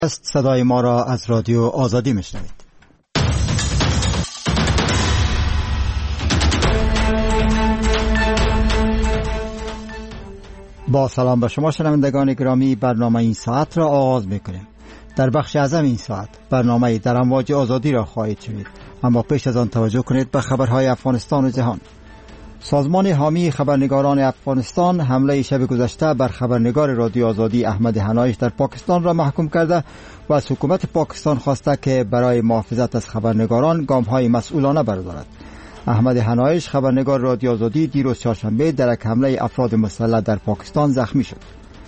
صدای ما را از رادیو آزادی میشنوید. با سلام به شما شنوندگان گرامی، برنامه این ساعت را آغاز میکنیم. در بخش اعظم این ساعت برنامه در امواج آزادی را خواهید شنید، اما پیش از آن توجه کنید به خبرهای افغانستان و جهان. سازمان حامی خبرنگاران افغانستان حمله شب گذشته بر خبرنگار رادیو آزادی احمد حنایش در پاکستان را محکوم کرده و از حکومت پاکستان خواسته که برای محافظت از خبرنگاران گام‌های مسئولانه بردارد. احمد حنایش خبرنگار رادیو آزادی دیروز چهارشنبه در یک حمله افراد مسلح در پاکستان زخمی شد.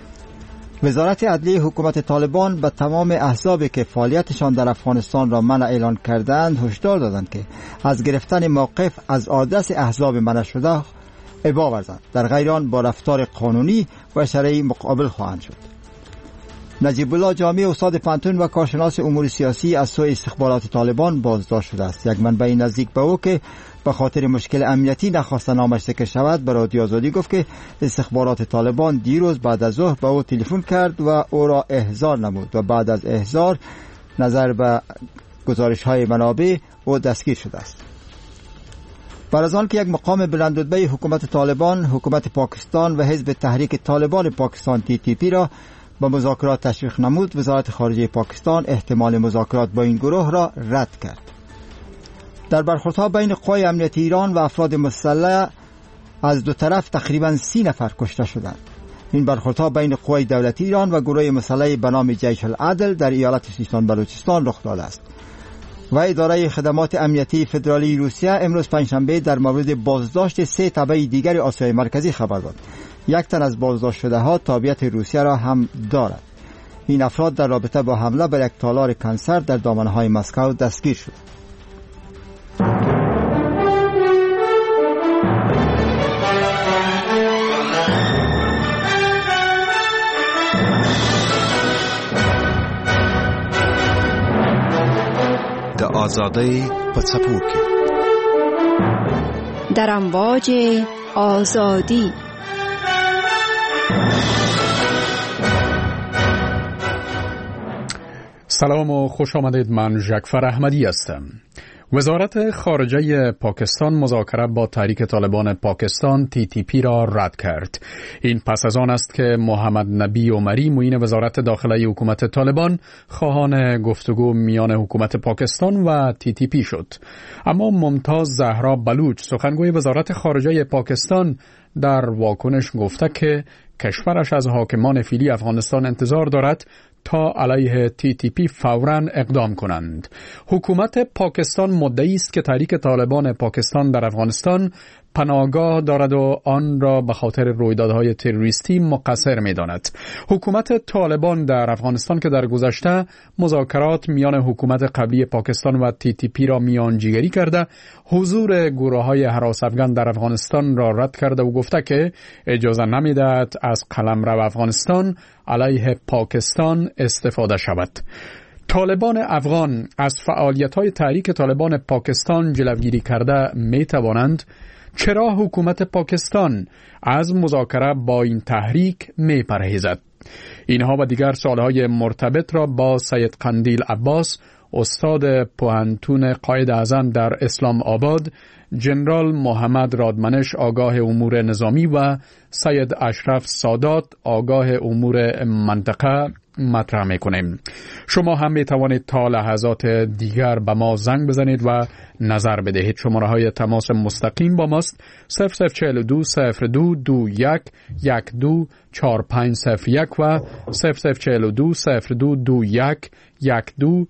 وزارت عدلیه حکومت طالبان به تمام احزابی که فعالیتشان در افغانستان را منع اعلان کردند هشدار دادند که از گرفتن موقف از آدرس احزاب منع شده ابا ورزند، در غیر آن با رفتار قانونی و شرعی مقابل خواهند شد. نجیب الله جامی استاد پانتون و کارشناس امور سیاسی از سوی استخبارات طالبان بازداشت شده است. یک منبع نزدیک به او که به خاطر مشکل امنیتی نخواست نامش ذکر شود به رادیو آزادی گفت که استخبارات طالبان دیروز بعد از ظهر به او تلفن کرد و او را احضار نمود و بعد از احضار نظر به گزارش‌های منابع او دستگیر شده است. بعد از آن که یک مقام بلندرتبه حکومت طالبان، حکومت پاکستان و حزب تحریک طالبان پاکستان TTP را با مذاکرات تشویق نمود، وزارت خارجه پاکستان احتمال مذاکرات با این گروه را رد کرد. در برخوردها بین قوای امنیتی ایران و افراد مسلح از دو طرف تقریباً 30 نفر کشته شدند. این برخوردها بین قوای دولتی ایران و گروه مسلح به نام جیش العدل در ایالت سیستان بلوچستان رخ داده است. و اداره خدمات امنیتی فدرالی روسیه امروز پنجشنبه در مورد بازداشت 3 تبع دیگر آسیای مرکزی خبر داد. یک تن از بازداشت شده ها تابعیت روسیه را هم دارد. این افراد در رابطه با حمله بر یک تالار کنسر در دامنه‌های مسکو دستگیر شد. د آزادۍ په څپو کې در امواج آزادی. سلام و خوش آمدید. من جعفر احمدی هستم. وزارت خارجه پاکستان مذاکره با تحریک طالبان پاکستان TTP را رد کرد. این پس از آن است که محمد نبی عمری معین وزارت داخلی حکومت طالبان خواهان گفتگو میان حکومت پاکستان و TTP شد. اما ممتاز زهرا بلوچ سخنگوی وزارت خارجه پاکستان در واکنش گفته که کشورش از حاکمان فعلی افغانستان انتظار دارد تا علیه TTP فوراً اقدام کنند. حکومت پاکستان مدعی است که تحریک طالبان پاکستان در افغانستان پناهگاه دارد و آن را به خاطر رویدادهای تروریستی مقصر می‌داند. حکومت طالبان در افغانستان که در گذشته مذاکرات میان حکومت قبلی پاکستان و TTP را میانجیگری کرده، حضور گروه‌های هراس افغان در افغانستان را رد کرده و گفته که اجازه نمی‌دهد از قلمرو افغانستان علیه پاکستان استفاده شود. طالبان افغان از فعالیت‌های تحریک طالبان پاکستان جلوگیری کرده می‌توانند. چرا حکومت پاکستان از مذاکره با این تحریک می‌پرهیزد؟ اینها و دیگر سوالهای مرتبط را با سید قندیل عباس، استاد پوهنتون قائداعظم در اسلام آباد، جنرال محمد رادمنش آگاه امور نظامی و سید اشرف سادات آگاه امور منطقه مطرح میکنیم. شما هم میتوانید تا لحظات دیگر به ما زنگ بزنید و نظر بدهید. شماره های تماس مستقیم با ماست 0042 02 21 12 4501 و 0042 02 21 12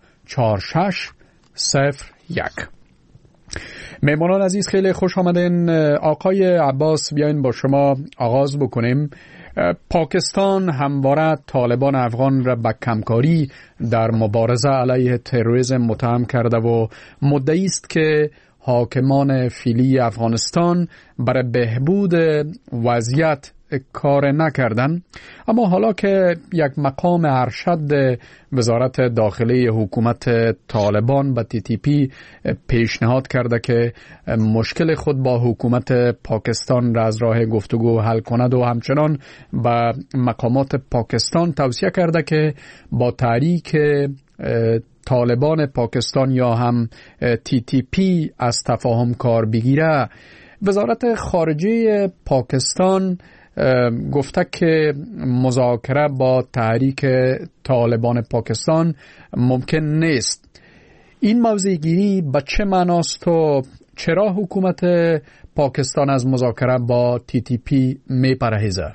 4601. مهمانان عزیز خیلی خوش آمدین. آقای عباس بیاین با شما آغاز بکنیم. پاکستان همواره طالبان افغان را به کمکاری در مبارزه علیه تروریسم متهم کرده و مدعی است که حاکمان فعلی افغانستان برای بهبود وضعیت کار نکردن. اما حالا که یک مقام ارشد وزارت داخلی حکومت طالبان به TTP پیشنهاد کرده که مشکل خود با حکومت پاکستان را از راه گفتگو حل کند و همچنان به مقامات پاکستان توصیه کرده که با تحریک طالبان پاکستان یا هم TTP از تفاهم کار بگیره، وزارت خارجه پاکستان گفته که مذاکره با تحریک طالبان پاکستان ممکن نیست. این موضع گیری به چه معناست و چرا حکومت پاکستان از مذاکره با TTP می پرهیزه؟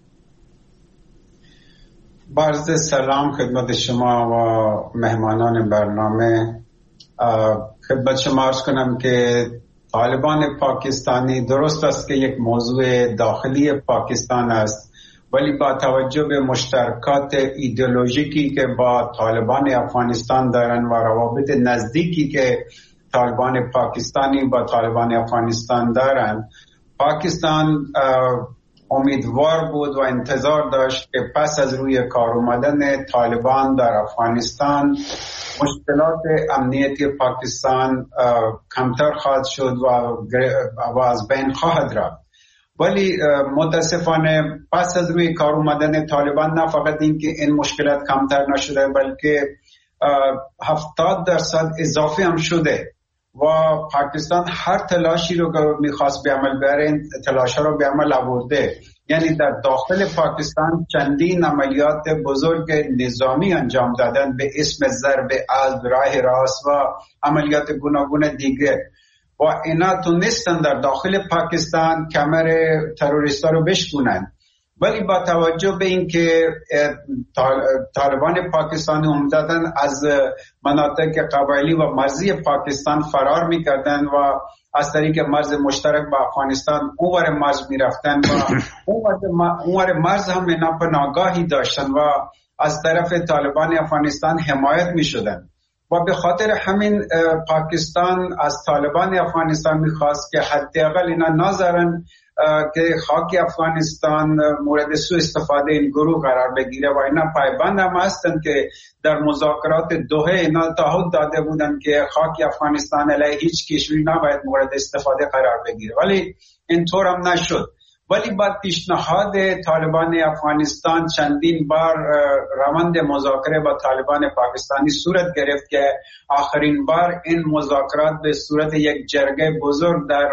عرض سلام خدمت شما و مهمانان برنامه. خدمت شما عرض کنم که طالبان پاکستانی درست است که یک موضوع داخلی پاکستان است، ولی با توجه به مشترکات ایدئولوژیکی که با طالبان افغانستان دارن و روابط نزدیکی که طالبان پاکستانی با طالبان افغانستان دارن، پاکستان امیدوار بود و انتظار داشت که پس از روی کار اومدن طالبان در افغانستان مشکلات امنیتی پاکستان کمتر خواهد شد و از بین خواهد رفت. ولی متاسفانه پس از روی کار اومدن طالبان نه فقط این که این مشکلات کمتر نشده، بلکه 70% اضافی هم شده و پاکستان هر تلاشی رو که میخواست به عمل بره تلاش رو به عمل آورده. یعنی در داخل پاکستان چندین عملیات بزرگ نظامی انجام دادن به اسم ضرب اسب، راه راست و عملیات گوناگون دیگه و اینا تونستن در داخل پاکستان کمر تروریستا رو بشکنن. ولی با توجه به اینکه طالبان پاکستانی عمدتاً از مناطق قبایلی و مرزی پاکستان فرار میکردن و از طریق مرز مشترک با افغانستان اونور مرز میرفتن و اونور مرز هم اینا پناهگاهی داشتن و از طرف طالبان افغانستان حمایت میشدن و به خاطر همین پاکستان از طالبان افغانستان میخواست که حداقل اینا نذارن که خاک افغانستان مورد سوء استفاده این گروه قرار بگیره و اینا پایبند هم هستن که در مذاکرات دوحه اینا تعهد داده بودن که خاک افغانستان علیه هیچ کشوری نباید مورد استفاده قرار بگیره، ولی اینطور هم نشد. ولی بعد پیشنهاد طالبان افغانستان چندین بار روند مذاکره با طالبان پاکستانی صورت گرفت که آخرین بار این مذاکرات به صورت یک جرگه بزرگ در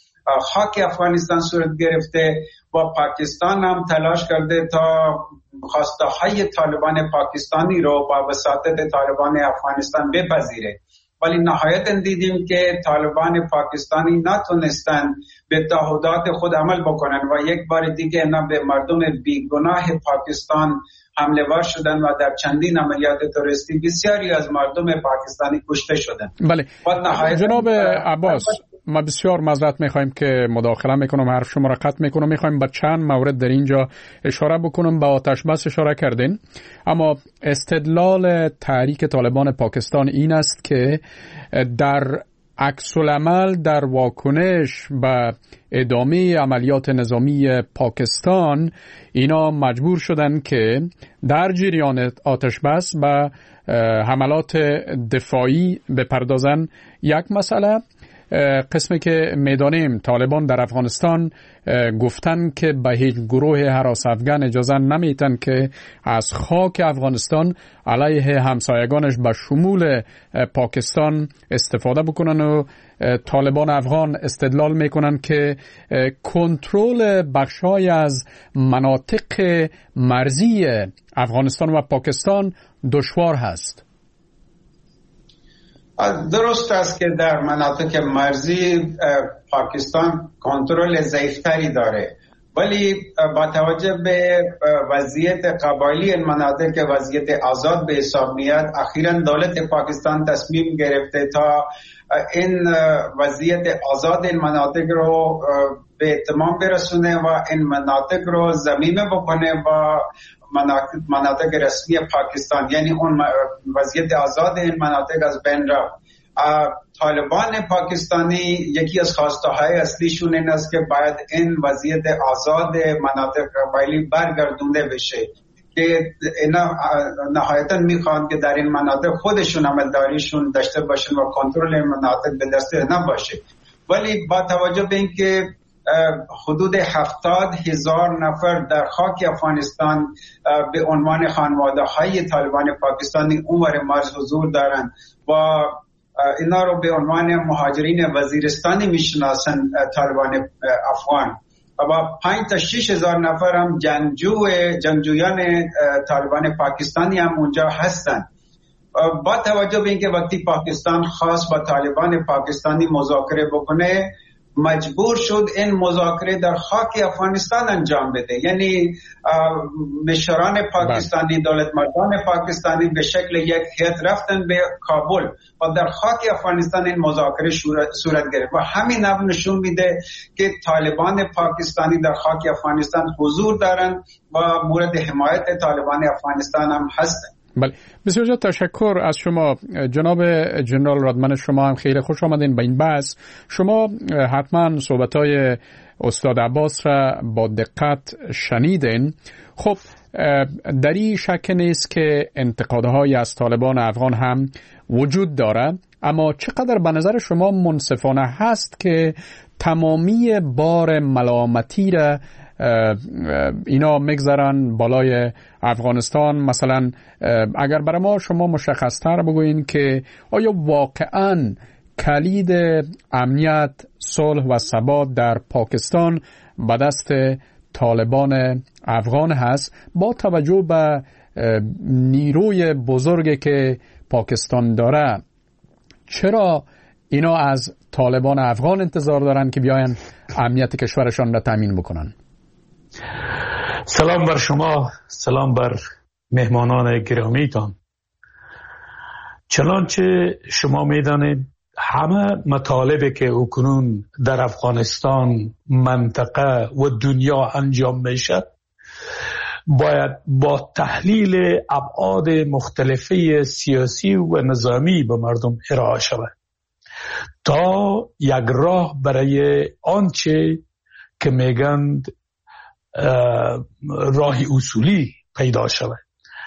خاک افغانستان صورت گرفته و پاکستان هم تلاش کرده تا خواسته های طالبان پاکستانی رو با وساطت طالبان افغانستان بپذیره. ولی نهایتاً دیدیم که طالبان پاکستانی نتونستن به تعهدات خود عمل بکنن و یک بار دیگه اینا به مردم بیگناه پاکستان حمله ور شدن و در چندین عملیات تروریستی بسیاری از مردم پاکستانی کشته شدن. بله جناب عباس، ما بسیار معذرت میخوایم که مداخله میکنم، حرف شما را قطع میکنم. میخوایم به چند مورد در اینجا اشاره بکنم. به آتش بس اشاره کردین، اما استدلال تحریک طالبان پاکستان این است که در عکس العمل در واکنش به ادامه عملیات نظامی پاکستان اینا مجبور شدن که در جریان آتش بس به حملات دفاعی بپردازن. یک مسئله قسمی که میدانیم طالبان در افغانستان گفتن که به هیچ گروه هراس افغان اجازه نمیتن که از خاک افغانستان علیه همسایگانش به شمول پاکستان استفاده بکنن و طالبان افغان استدلال میکنن که کنترل بخشای از مناطق مرزی افغانستان و پاکستان دشوار هست. درست است که در مناطق مرزی پاکستان کنترل ضعیفتری داره، ولی با توجه به وضعیت قبایلی این مناطق که وضعیت آزاد به حساب میاد، اخیراً دولت پاکستان تصمیم گرفته تا این وضعیت آزاد این مناطق رو به اتمام برسونه و این مناطق رو ضمیمه بکنه و مناطق رسمی پاکستان، یعنی اون وضعیت آزاد این مناطق از بین رفت. طالبان پاکستانی یکی از خواسته های اصلیشون این است که باید این وضعیت آزاد مناطق قبایلی برگردونده بشه که اینا نهایتا میخوان که در این مناطق خودشون عملداریشون داشته باشن و کنترل این مناطق به دست نباشه. ولی با توجه به اینکه حدود 70,000 نفر در خاک افغانستان به عنوان خانواده های طالبان پاکستانی اونور مرز حضور دارند و اینا رو به عنوان مهاجرین وزیرستانی میشناسن طالبان افغان و 5 تا 6,000 نفر هم جنگجویان طالبان پاکستانی هم اونجا هستند. با توجه به اینکه وقتی پاکستان خواست با طالبان پاکستانی مذاکره بکنه مجبور شد این مذاکره در خاک افغانستان انجام بده، یعنی مشران پاکستانی دولت مردان پاکستانی به شکل یک هیئت رفتن به کابل و در خاک افغانستان این مذاکره صورت گرفت و همین نشون میده که طالبان پاکستانی در خاک افغانستان حضور دارند و مورد حمایت طالبان افغانستان هم هستند. بله، بسیار زیاد تشکر از شما جناب جنرال رادمن. شما هم خیلی خوش آمدین به این بحث. شما حتما صحبت‌های استاد عباس را با دقت شنیدین. خب در این شک نیست که انتقادهای از طالبان افغان هم وجود داره، اما چقدر به نظر شما منصفانه هست که تمامی بار ملامتی را اینا میگذارن بالای افغانستان؟ مثلا اگر برای ما شما مشخص‌تر بگوین که آیا واقعاً کلید امنیت، صلح و ثبات در پاکستان به دست طالبان افغان هست با توجه به نیروی بزرگی که پاکستان داره؟ چرا اینا از طالبان افغان انتظار دارن که بیاین امنیت کشورشان را تامین بکنن؟ سلام بر شما، سلام بر مهمانان گرامیتان. چنانچه شما میدانید همه مطالبی که اکنون در افغانستان، منطقه و دنیا انجام میشد باید با تحلیل ابعاد مختلفه سیاسی و نظامی به مردم ارائه شود تا یک راه برای آنچه که میگند راه اصولی پیدا شود.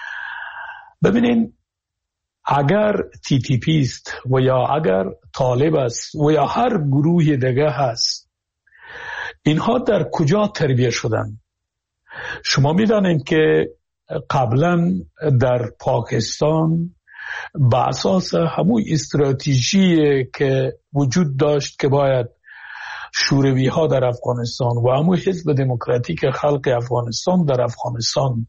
ببینین، اگر TTP است و یا اگر طالب است و یا هر گروه دیگه هست، اینها در کجا تربیت شدن؟ شما میدانید که قبلا در پاکستان با اساس همون استراتژی که وجود داشت که باید شوروی ها در افغانستان و همون حزب دموکراتیک خلق افغانستان در افغانستان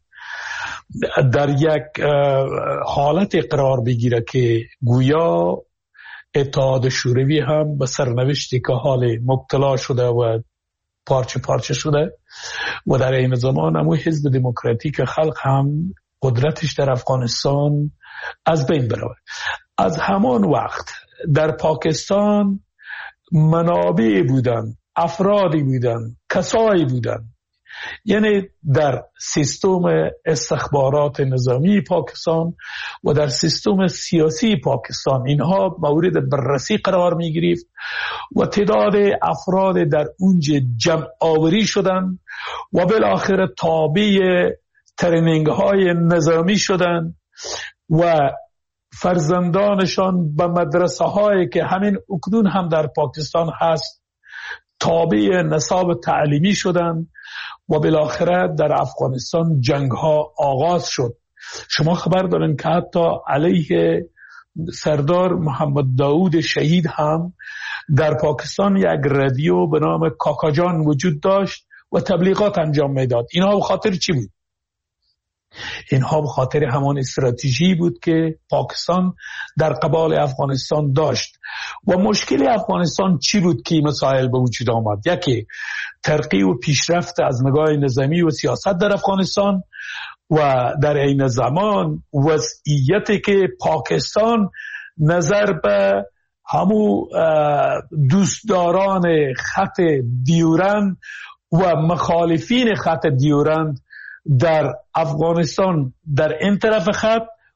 در یک حالت قرار بگیره که گویا اتحاد شوروی هم به سرنوشتی که حال مبتلا شده و پارچه پارچه شده و در این زمان همون حزب دموکراتیک خلق هم قدرتش در افغانستان از بین بره. از همان وقت در پاکستان منابع بودن، افرادی بودن، کسایی بودن، یعنی در سیستم استخبارات نظامی پاکستان و در سیستم سیاسی پاکستان اینها مورد بررسی قرار می گرفت و تعداد افراد در اونجا جمع آوری شدن و بالاخره تابع ترینینگ های نظامی شدن و فرزندانشان به مدرسه هایی که همین اکنون هم در پاکستان هست تابع نصاب تعلیمی شدن و بالاخره در افغانستان جنگ ها آغاز شد. شما خبر دارین که حتی علیه سردار محمد داود شهید هم در پاکستان یک رادیو به نام کاکاجان وجود داشت و تبلیغات انجام میداد. اینها به خاطر چی بود؟ اینها به خاطر همان استراتژی بود که پاکستان در قبال افغانستان داشت. و مشکل افغانستان چی بود که مسائل به وجود آمد؟ یکی ترقی و پیشرفت از نگاه نظامی و سیاست در افغانستان و در این زمان وضعیتی که پاکستان نظر به همو دوستداران خط دیورند و مخالفین خط دیورند در افغانستان در این طرف خط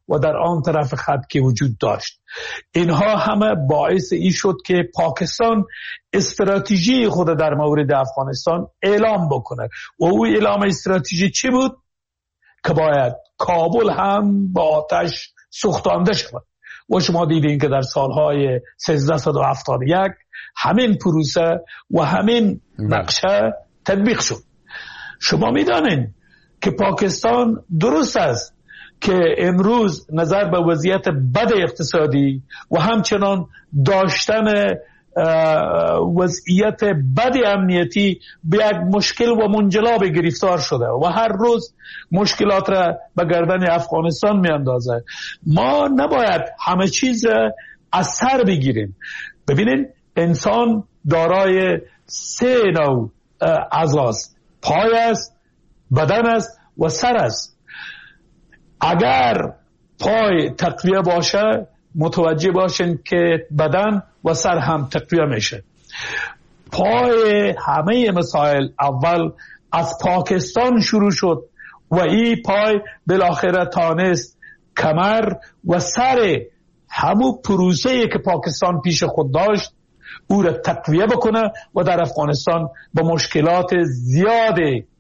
و در آن طرف خط که وجود داشت. اینها همه باعث این شد که پاکستان استراتژی خود در مورد افغانستان اعلام بکنه و او اعلام استراتژی چی بود؟ که باید کابل هم با آتش سوختانده شود و شما دیدین که در سالهای 1371 همین پروسه و همین نقشه تطبیق شد. شما میدانین که پاکستان درست است که امروز نظر به وضعیت بد اقتصادی و همچنان داشتن وضعیت بد امنیتی به یک مشکل و منجلاب گرفتار شده و هر روز مشکلات را به گردن افغانستان می اندازه. ما نباید همه چیز از سر بگیریم. ببینید انسان دارای 3 نوع اعضاست: پای است، بدن است و سر است. اگر پای تقویه باشه متوجه باشین که بدن و سر هم تقویه میشه. پای همه مسائل اول از پاکستان شروع شد و این پای بالاخره تانست کمر و سر همون پروسه‌ای که پاکستان پیش خود داشت او را تقویه بکنه و در افغانستان با مشکلات زیاد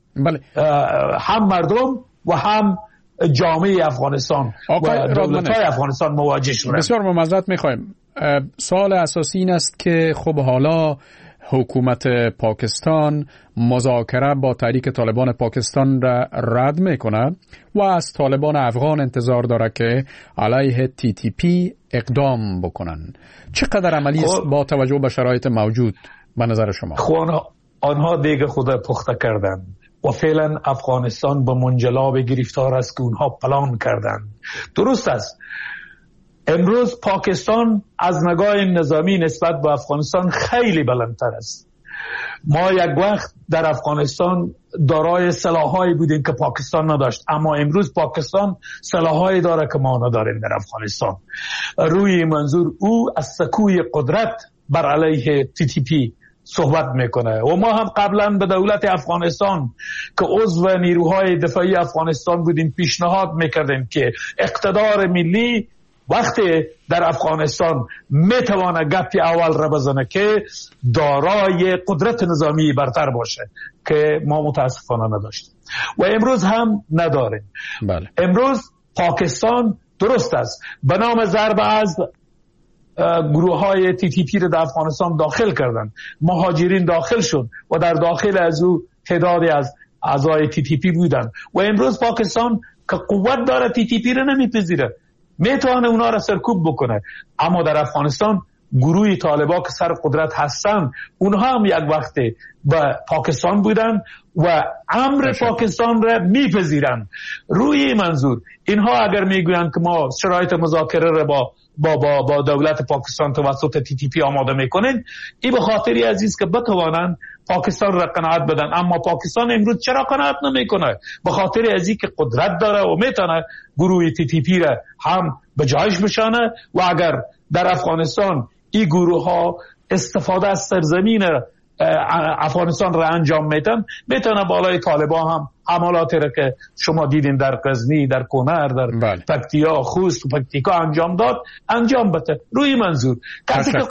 هم مردم و هم جامعه افغانستان و دولت‌های افغانستان مواجه شدند. بسیار معذرت می‌خوایم. سوال اساسی این است که خب حالا حکومت پاکستان مذاکره با تحریک طالبان پاکستان را رد میکنه و از طالبان افغان انتظار داره که علیه TTP اقدام بکنن. چقدر عملی است با توجه به شرایط موجود به نظر شما؟ آنها دیگه خود پخته کردن و فعلا افغانستان به منجلاب گرفتار است که اونها پلان کردن. درست است. امروز پاکستان از نگاه نظامی نسبت به افغانستان خیلی بلندتر است. ما یک وقت در افغانستان دارای سلاحایی بودیم که پاکستان نداشت، اما امروز پاکستان سلاحایی داره که ما نداریم در افغانستان. روی منظور او از سکوی قدرت بر علیه TTP صحبت میکنه و ما هم قبلا به دولت افغانستان که عضو نیروهای دفاعی افغانستان بودیم پیشنهاد میکردیم که اقتدار ملی وقتی در افغانستان میتوانه گپی اول را بزنه که دارای قدرت نظامی برتر باشه که ما متاسفانه نداشتیم و امروز هم نداریم. بله. امروز پاکستان درست است به نام ضرب از گروه های TTP را در افغانستان داخل کردن، مهاجرین داخل شد و در داخل از او تعدادی از اعضای TTP بودن و امروز پاکستان که قوت داره TTP را نمیپذیره، میتونه اونا را سرکوب بکنه. اما در افغانستان گروه طالبان که سر قدرت هستن اونها هم یک وقت به پاکستان بودن و امر پاکستان را میپذیرن. روی منظور اینها اگر میگویند که ما شرایط مذاکره را با دولت پاکستان توسط TTP آماده میکنن، این به خاطری عزیز که بتوانند پاکستان را قناعت بدن. اما پاکستان امروز چرا قناعت نمیکنه؟ به خاطر ازی که قدرت داره و میتونه گروه TTP را هم به جایش بشانه و اگر در افغانستان این گروه ها استفاده از سرزمین افغانستان را انجام میتن، میتونه بالای طالبان هم حملاتی را که شما دیدین در غزنی، در کنر، در پکتیا، خوست و پکتیکا انجام بده. روی منظور کسی که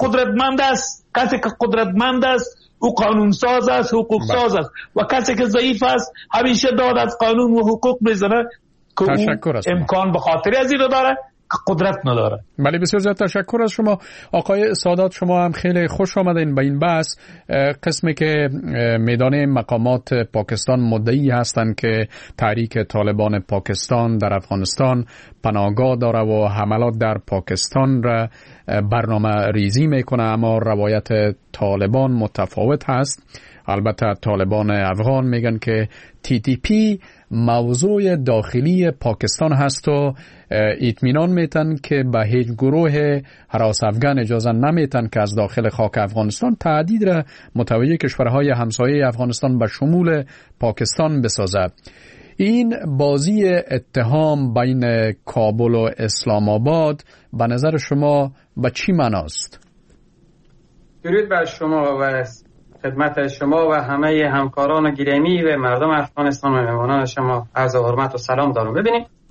قدرتمند است او قانون ساز است، حقوق ساز است و کسی که ضعیف است همیشه داد از قانون و حقوق میزنه که امکان به خاطر از این داره قدرت نداره. بله بسیار زیاد تشکر از شما آقای سادات. شما هم خیلی خوش آمدین به این بحث. قسمی که میدان مقامات پاکستان مدعی هستند که تحریک طالبان پاکستان در افغانستان پناهگاه داره و حملات در پاکستان را برنامه ریزی میکنه، اما روایت طالبان متفاوت هست. البته طالبان افغان میگن که TTP موضوع داخلی پاکستان هست و اطمینان میتن که به هیچ گروه هراس افغان اجازه نمیتن که از داخل خاک افغانستان تهدید را متوجه کشورهای همسایه افغانستان به شمول پاکستان بسازد. این بازی اتهام بین کابل و اسلام آباد به نظر شما به چی معناست؟ درود بر شما و خدمت شما و همه همکاران گرامی و مردم افغانستان و مهمانان شما عرض حرمت و سلام دارم. ببینید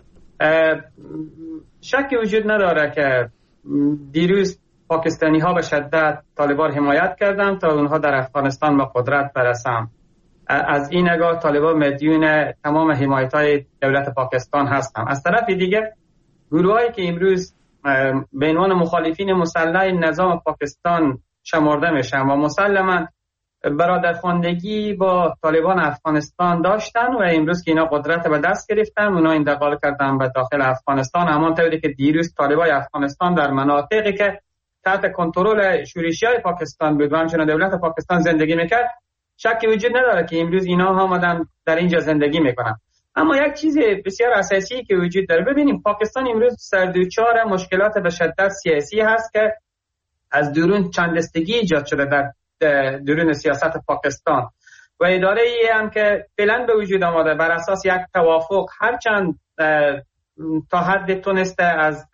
شکی وجود نداره که دیروز پاکستانی ها به شدت طالبان حمایت کردند تا اونها در افغانستان به قدرت برسند. از این نگاه طالبان مدیون تمام حمایت های دولت پاکستان هستند. از طرف دیگه گروهایی که امروز به عنوان مخالفین مسلح نظام پاکستان شمرده میشن و مسلما برادرخواندگی با طالبان افغانستان داشتن و امروز که اینا قدرت به دست گرفتن، اونا انتقال کردن به داخل افغانستان، همانطوری که دیروز طالبان افغانستان در مناطقی که تحت کنترل شورشیای پاکستان بود و همچنین دولت پاکستان زندگی میکرد، شکی وجود نداره که امروز اینا آمدن در اینجا زندگی میکنن. اما یک چیز بسیار اساسی که وجود داره، ببینیم پاکستان امروز سردوچار مشکلات به شدت سیاسی هست که از درون چندستگی ایجاد شده در درون سیاست پاکستان و اداره ای هم که فعلا به وجود آمده بر اساس یک توافق هرچند تا حد تونسته از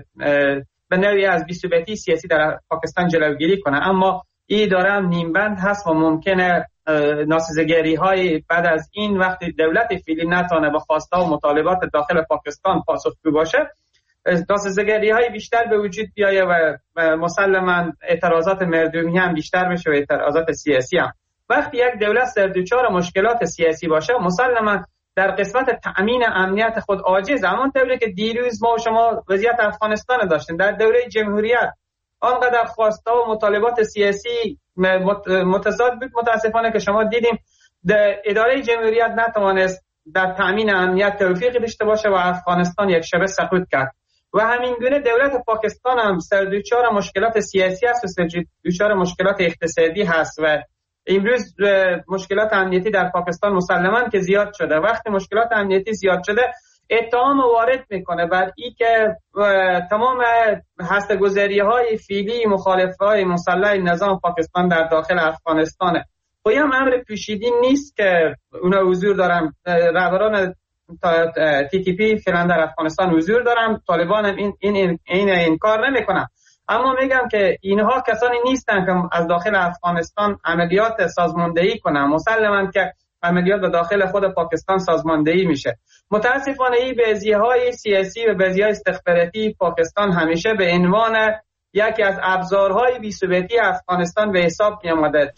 به نوعی از بی‌ثباتی سیاسی در پاکستان جلوگیری کنه، اما این اداره هم نیمبند هست و ممکنه ناسزگری های بعد از این وقتی دولت فعلی نتونه به خواسته و مطالبات داخل پاکستان پاسخگو باشه، ناسزگری های بیشتر به وجود بیایه و مسلما اعتراضات مردمی هم بیشتر بشه و اعتراضات سیاسی هم. وقتی یک دولت سردوچار مشکلات سیاسی باشه، مسلما در قسمت تأمین امنیت خود عاجز. همانطوری که دیروز ما و شما وضعیت افغانستان داشتیم در دوره جمهوریت، آنقدر خواسته و مطالبات سیاسی متضاد بود متاسفانه که شما دیدیم اداره جمهوریت نتوانست در تأمین امنیت توفیقی داشته باشه و افغانستان یک شبه سقوط کرد. و همین گونه دولت پاکستان هم سردوچار مشکلات سیاسی است و سردوچار مشکلات اقتصادی هست و امروز مشکلات امنیتی در پاکستان مسلماً که زیاد شده. وقتی مشکلات امنیتی زیاد شده، اتهام وارد میکنه بر این که تمام هسته‌گذاری‌های فعلی مخالفای مسلح نظام پاکستان در داخل افغانستانه. خب این امر پیچیده نیست که اونا حضور دارن، رهبران TTP فعلا در افغانستان حضور دارن، طالبان هم این انکار نمیکنن، اما میگم که اینها کسانی نیستن که از داخل افغانستان عملیات سازماندهی کنن. مسلماً که عملیات به داخل خود پاکستان سازماندهی میشه. متاسفانه این بعضی‌های سیاسی و بعضی‌های استخباراتی پاکستان همیشه به عنوان یکی از ابزارهای بی‌ثباتی افغانستان به حساب می‌آمده.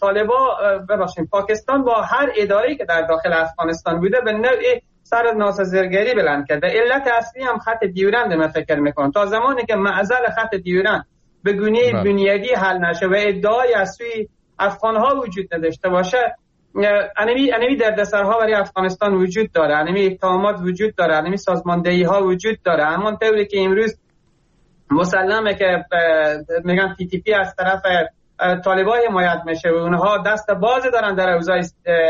پاکستان با هر اداره‌ای که در داخل افغانستان بوده به نوعی سر ناسازگری بلند کرده. علت اصلی هم خط دیورند من فکر می‌کنم. تا زمانی که معضل خط دیورند به گونه بنیادی حل نشه و ادعای از سوی افغان‌ها وجود نداشته باشه، انمی دردسرها برای افغانستان وجود داره، انمی اتهامات وجود داره، انمی سازماندهی ها وجود داره. همانطوری که امروز مسلمه که میگن TTP از طرف طالبان حمایت میشه و اونها دست باز دارن در اوضاع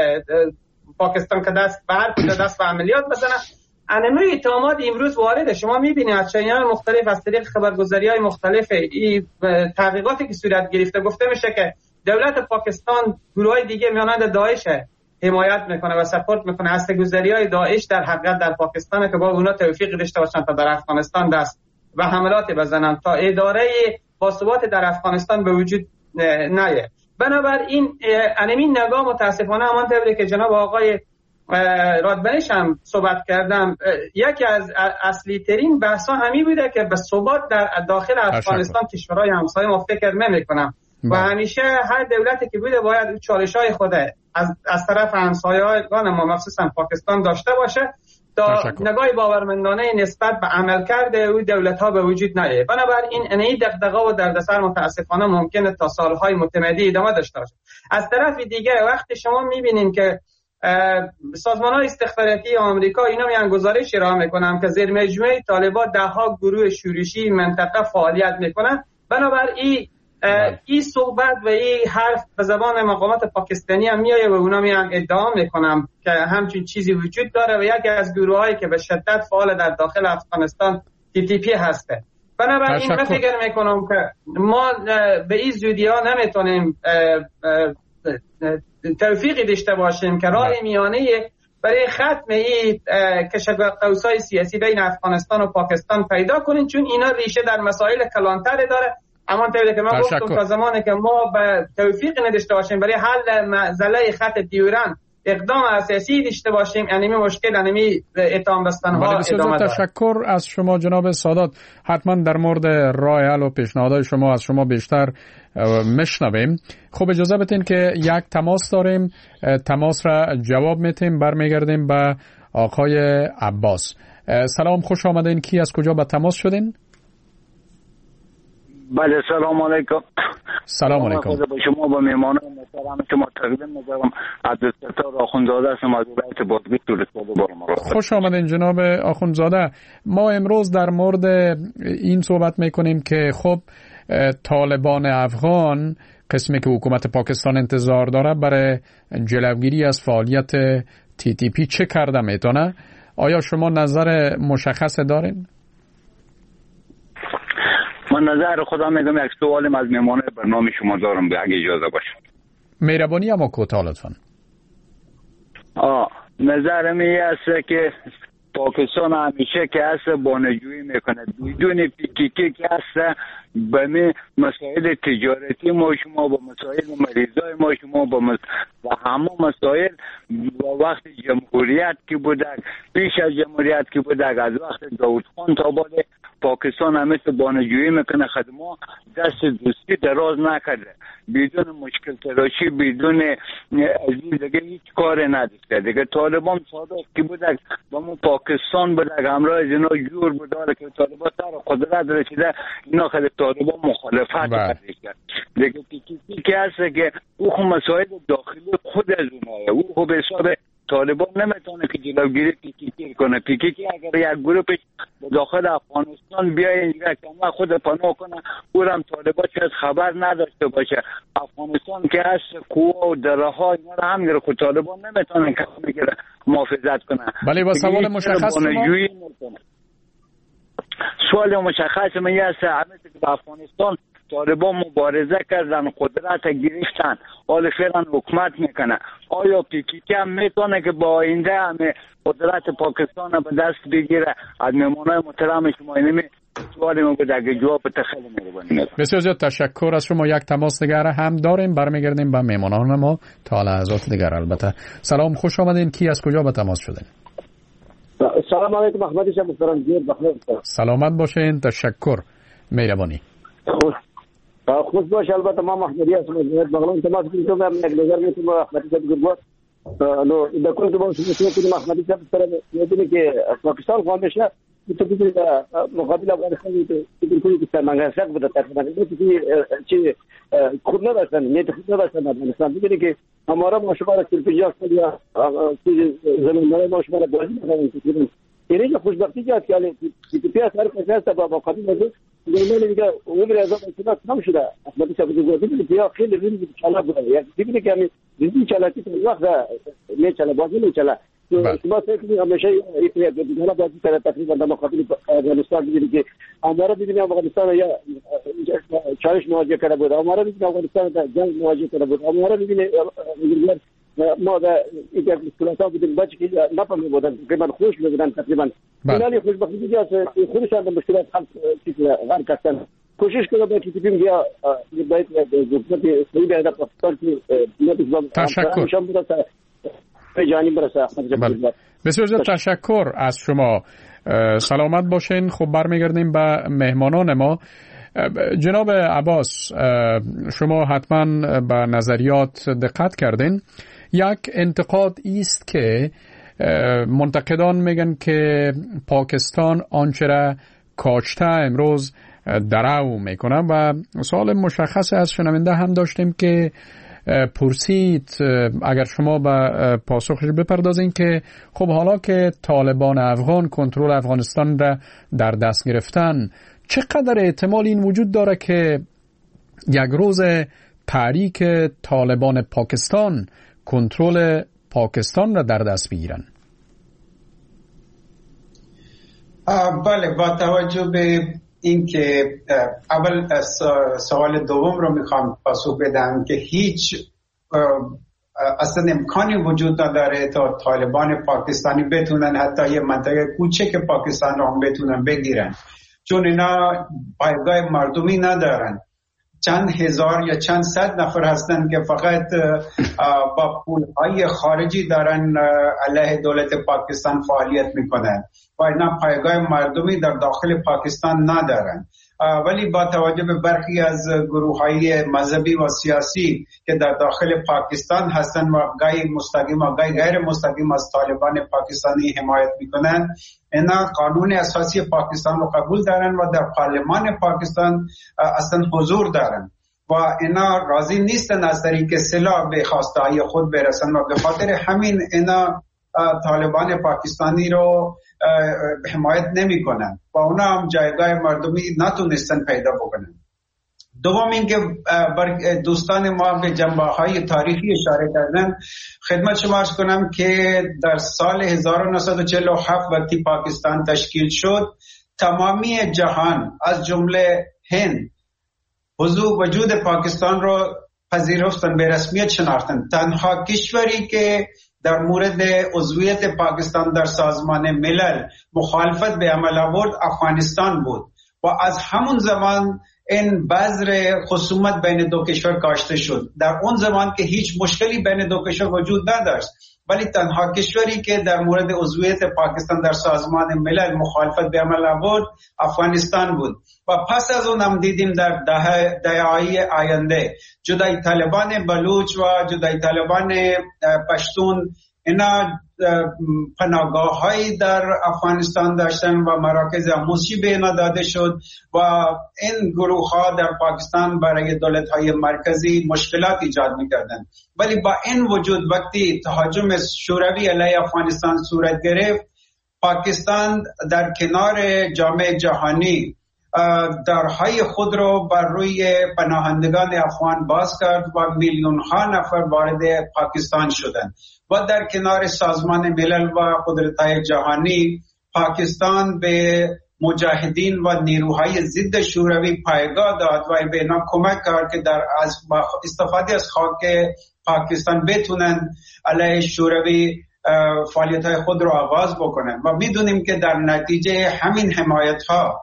پاکستان که دست به هر کجا دست به عملیات بزنن. انمی اتهامات امروز وارده. شما میبینید از چینل مختلف از طریق خبرگزاری‌های مختلف تحقیقاتی که صورت گرفته گفته میشه که دولت پاکستان گروهای دیگه میانند داعش حمایت میکنه و سپورت میکنه. هسته‌گذاری‌های داعش در حقیقت در پاکستان که با اونا توفیق داشته باشن تا در افغانستان دست و حملات بزنن تا اداره باثبات در افغانستان به وجود نیاد. بنابراین انمی نگاه متاسفانه همانطوری که جناب آقای رادبنش هم صحبت کردم، یکی از اصلی ترین بحثا همین بوده که به ثبات در داخل افغانستان کشورهای همسایه ما فکر نمی‌کنم و همیشه هر دولتی که بوده باید چالش‌های خود از طرف همسایه‌های ما مخصوصا پاکستان داشته باشه تا نگاه باورمندانه نسبت به عملکرد او دولت‌ها به وجود نیاد. بنابراین این دغدغه و دردسر متاسفانه ممکنه تا سال‌های متمدی ادامه داشته باشه. از طرف دیگه وقتی شما می‌بینید که سازمان‌های استخباراتی آمریکا اینا میان گزارش ارائه میکنن که زیر مجموعه طالبان ده‌ها گروه شورشی منطقه فعالیت میکنن، بنابراین این صحبت و این حرف به زبان مقامات پاکستانی هم میایه و اونا میان ادعا میکنن که همچین چیزی وجود داره و یکی از گروهایی که به شدت فعال در داخل افغانستان TTP هسته. بنابراین من فکر میکنم که ما به این زودی ها نمیتونیم توفیقی داشته باشیم که راه میانه برای ختم این کشمکش‌های سیاسی بین افغانستان و پاکستان پیدا کنیم، چون اینا ریشه در مسائل کلانتر داره. همانطوری که من گفتم تا زمانی که ما به توفیق نداشته باشیم برای حل معضله خط دیورند، اقدام اساسی داشته باشیم، یعنی مشکل یعنی اتهام بستن‌ها ادامه داره. تشکر از شما جناب سادات. حتما در مورد راه حل و پیشنهادهای شما از شما بیشتر میشنویم. خب اجازه بدین که یک تماس داریم، تماس را جواب میتیم، برمیگردیم به آقای عباس. سلام، خوش آمدین. کی از کجا به تماس شدین؟ بله سلام علیکم. سلام علیکم. با شما با مهمانان محترم شما تقدیم می‌کنم. عبدالستار آخوندزاده هستم از ولایت بادغیس تورستان. خوش آمدین جناب آخوندزاده. ما امروز در مورد این صحبت میکنیم که خب طالبان افغان، قسمی که حکومت پاکستان انتظار داره برای جلوگیری از فعالیت TTP چه کرده میتونه؟ آیا شما نظر مشخص دارین؟ من نظر خودم میگم یک سوالم از مهمان برنامه شما دارم، به اگه اجازه باشه. مهربانی اما کوتاه لطفاً. نظرم این است که پاکستان همیشه که هست بانجویی میکنه بدون پیکیکی که هست به مسائل تجارتی ما شما با مسائل مریضای ما شما با همه مسائل با وقت جمهوریت که بودک، پیش از جمهوریت که بودک، از وقت داود خان تا بعد پاکستان همیشه بانجویی میکنه. خدمه دست دوستی دراز نکرده، بدون مشکل تراشی، بدون عزیز دیگه هیچ کار نداشته دیگه. طالبان صادق که بودک با ما پاکستان بودک، همراه از اینا جور بوداره که طالبان سر قدرت رسیده، اینا خیلی طالبان مخالفت کرده دیگه. پیکیکی که هست که او خود مسائل داخلی خود از اونایه، او خود حساب طالبان نمیتونه که جلوگیری پیکیکی کنه. پیکیکی اگر یک گروپش داخل افغانستان بیای اینجا که خود پناه کنه، او هم طالبان شاید خبر نداشته باشه. افغانستان که هست کوه و دره ها اینا رو هم میره، خود طالبان نمیتونه که میگیره محافظت کنه. ولی با سوال مشخص سوال مشخص من یه است، همه که افغانستان طالبان مبارزه کردن، قدرت گرفتن، حال فعلا حکومت میکنه. آیا پیکیکی هم میتونه که با آینده همه قدرت پاکستان به دست بگیره؟ از مهمانای محترم شما اینمی سوال ما بود، اگه جواب خیلی مهربانی. بسیار زیاد تشکر از شما. یک تماس دیگر هم داریم، برمیگردیم به مهمانان ما تا لحظات دیگر. البته سلام، خوش آمدین. کی از کجا به تماس شدین؟ سلام علیکم، احمدی شب محترم. سلامت باشین، تشکر، مهربانی. خوش باش. البته ما محمدی هستم از بغلان تماس میکنم. من یک نظر میتونم احمدی صاحب گربات نو دا كنت بقول شنو احمدی صاحب سره یادونه که پاکستان خو همیشه متفقین مقابل افغانستان که سرمایه‌گذار بوده تقریبا چی خود نداشتن، نیت خود نداشتن افغانستان. میگه که हमारा مشاور کلپیجا یا زمین‌های مشاور بازی می‌کنن. یعنی که خوشبختی که حالا پیاس هر کس هست با قابل موضوع زمینه میگه عمر از اون تمام شده. احمدی صاحب گفت که خیلی ریزی چالا بوده. یعنی که همین ریزی چالا که وقت میچاله بازی میچاله. شما فکر همیشه این دیگه بازی کرده تقریبا در مقابل افغانستان. میگه که همارا ببینیم افغانستان یا چالش مواجه کرده بود، همارا ببینیم افغانستان در جنگ مواجه کرده بود، همارا ببینیم ما در اینجا مشکلات بودیم بچه که نفهمی بودن که من خوش بودن تقریبا. اینالی خوشبختی که خودشان در مشکلات غرق کردن. کوشش کنه با که تیم بیا باید حکومت سعودی عرب پاکستان که تشکر. بسیار زیاد تشکر از شما. سلامت باشین. خب برمیگردیم به مهمانان ما. جناب عباس، شما حتما به نظریات دقت کردین. یک انتقاد است که منتقدان میگن که پاکستان آنچه را کاشته امروز درو میکنه و سوال مشخص از شنونده هم داشتیم که پرسید اگر شما به پاسخش بپردازین که خب حالا که طالبان افغان کنترل افغانستان را در دست گرفتن، چقدر احتمال این وجود داره که یک روز تحریک طالبان پاکستان کنترل پاکستان را در دست بگیرن؟ بله، با توجه به اینکه اول سوال دوم رو میخوام پاسخ بدم که هیچ اصلا امکانی وجود نداره تا طالبان پاکستانی بتونن حتی یه منطقه کوچک پاکستان رو هم بتونن بگیرن، چون اینا پایگاه مردمی ندارن. چند هزار یا چند صد نفر هستند که فقط با پولهای خارجی دارن علیه دولت پاکستان فعالیت میکنن و اینا پایگاه مردمی در داخل پاکستان ندارن. ولی با توجه به برخی از گروه‌های مذهبی و سیاسی که در داخل پاکستان هستند و گاهی مستقیم و گاهی غیر مستقیم از طالبان پاکستانی حمایت میکنن، اینا قانون اساسی پاکستان رو قبول دارن و در پارلمان پاکستان اصلا حضور دارن و اینا راضی نیستن از طریق سلاح به خواسته‌های خود برسن و به خاطر همین اینا طالبان پاکستانی رو حمایت نمی کنن و اونا هم جایگاه مردمی نتونستن پیدا بکنن. دوم اینکه دوستان ما به جنبه‌های تاریخی اشاره کردن، خدمت شما عرض کنم که در سال 1947 وقتی پاکستان تشکیل شد، تمامی جهان از جمله هند حضور وجود پاکستان رو پذیرفتن، به رسمیت شناختن. تنها کشوری که در مورد عضویت پاکستان در سازمان ملل مخالفت به عمل آورد افغانستان بود و از همون زمان این بذر خصومت بین دو کشور کاشته شد. در اون زمان که هیچ مشکلی بین دو کشور وجود نداشت، ولی تنها کشوری که در مورد عضویت پاکستان در سازمان ملل مخالفت به عمل آورد افغانستان بود. و پس از اون هم دیدیم در دهه‌های آینده جدای طالبان بلوچ و جدای طالبان پشتون اینا پناهگاه‌هایی در افغانستان داشتن و مراکز آموزشی به اینا داده شد و این گروه‌ها در پاکستان برای دولت‌های مرکزی مشکلات ایجاد می‌کردند. ولی با این وجود وقتی تهاجم شوروی علیه افغانستان صورت گرفت، پاکستان در کنار جامعه جهانی درهای خود رو بر روی پناهندگان افغان باز کرد و میلیون‌ها نفر وارد پاکستان شدند و در کنار سازمان ملل و قدرت‌های جهانی پاکستان به مجاهدین و نیروهای ضد شوروی پایگاه داد و به اینا کمک کرد که در استفاده از خاک پاکستان بتونن علیه شوروی فعالیت‌های خود رو آغاز بکنن. و میدونیم که در نتیجه همین حمایت‌ها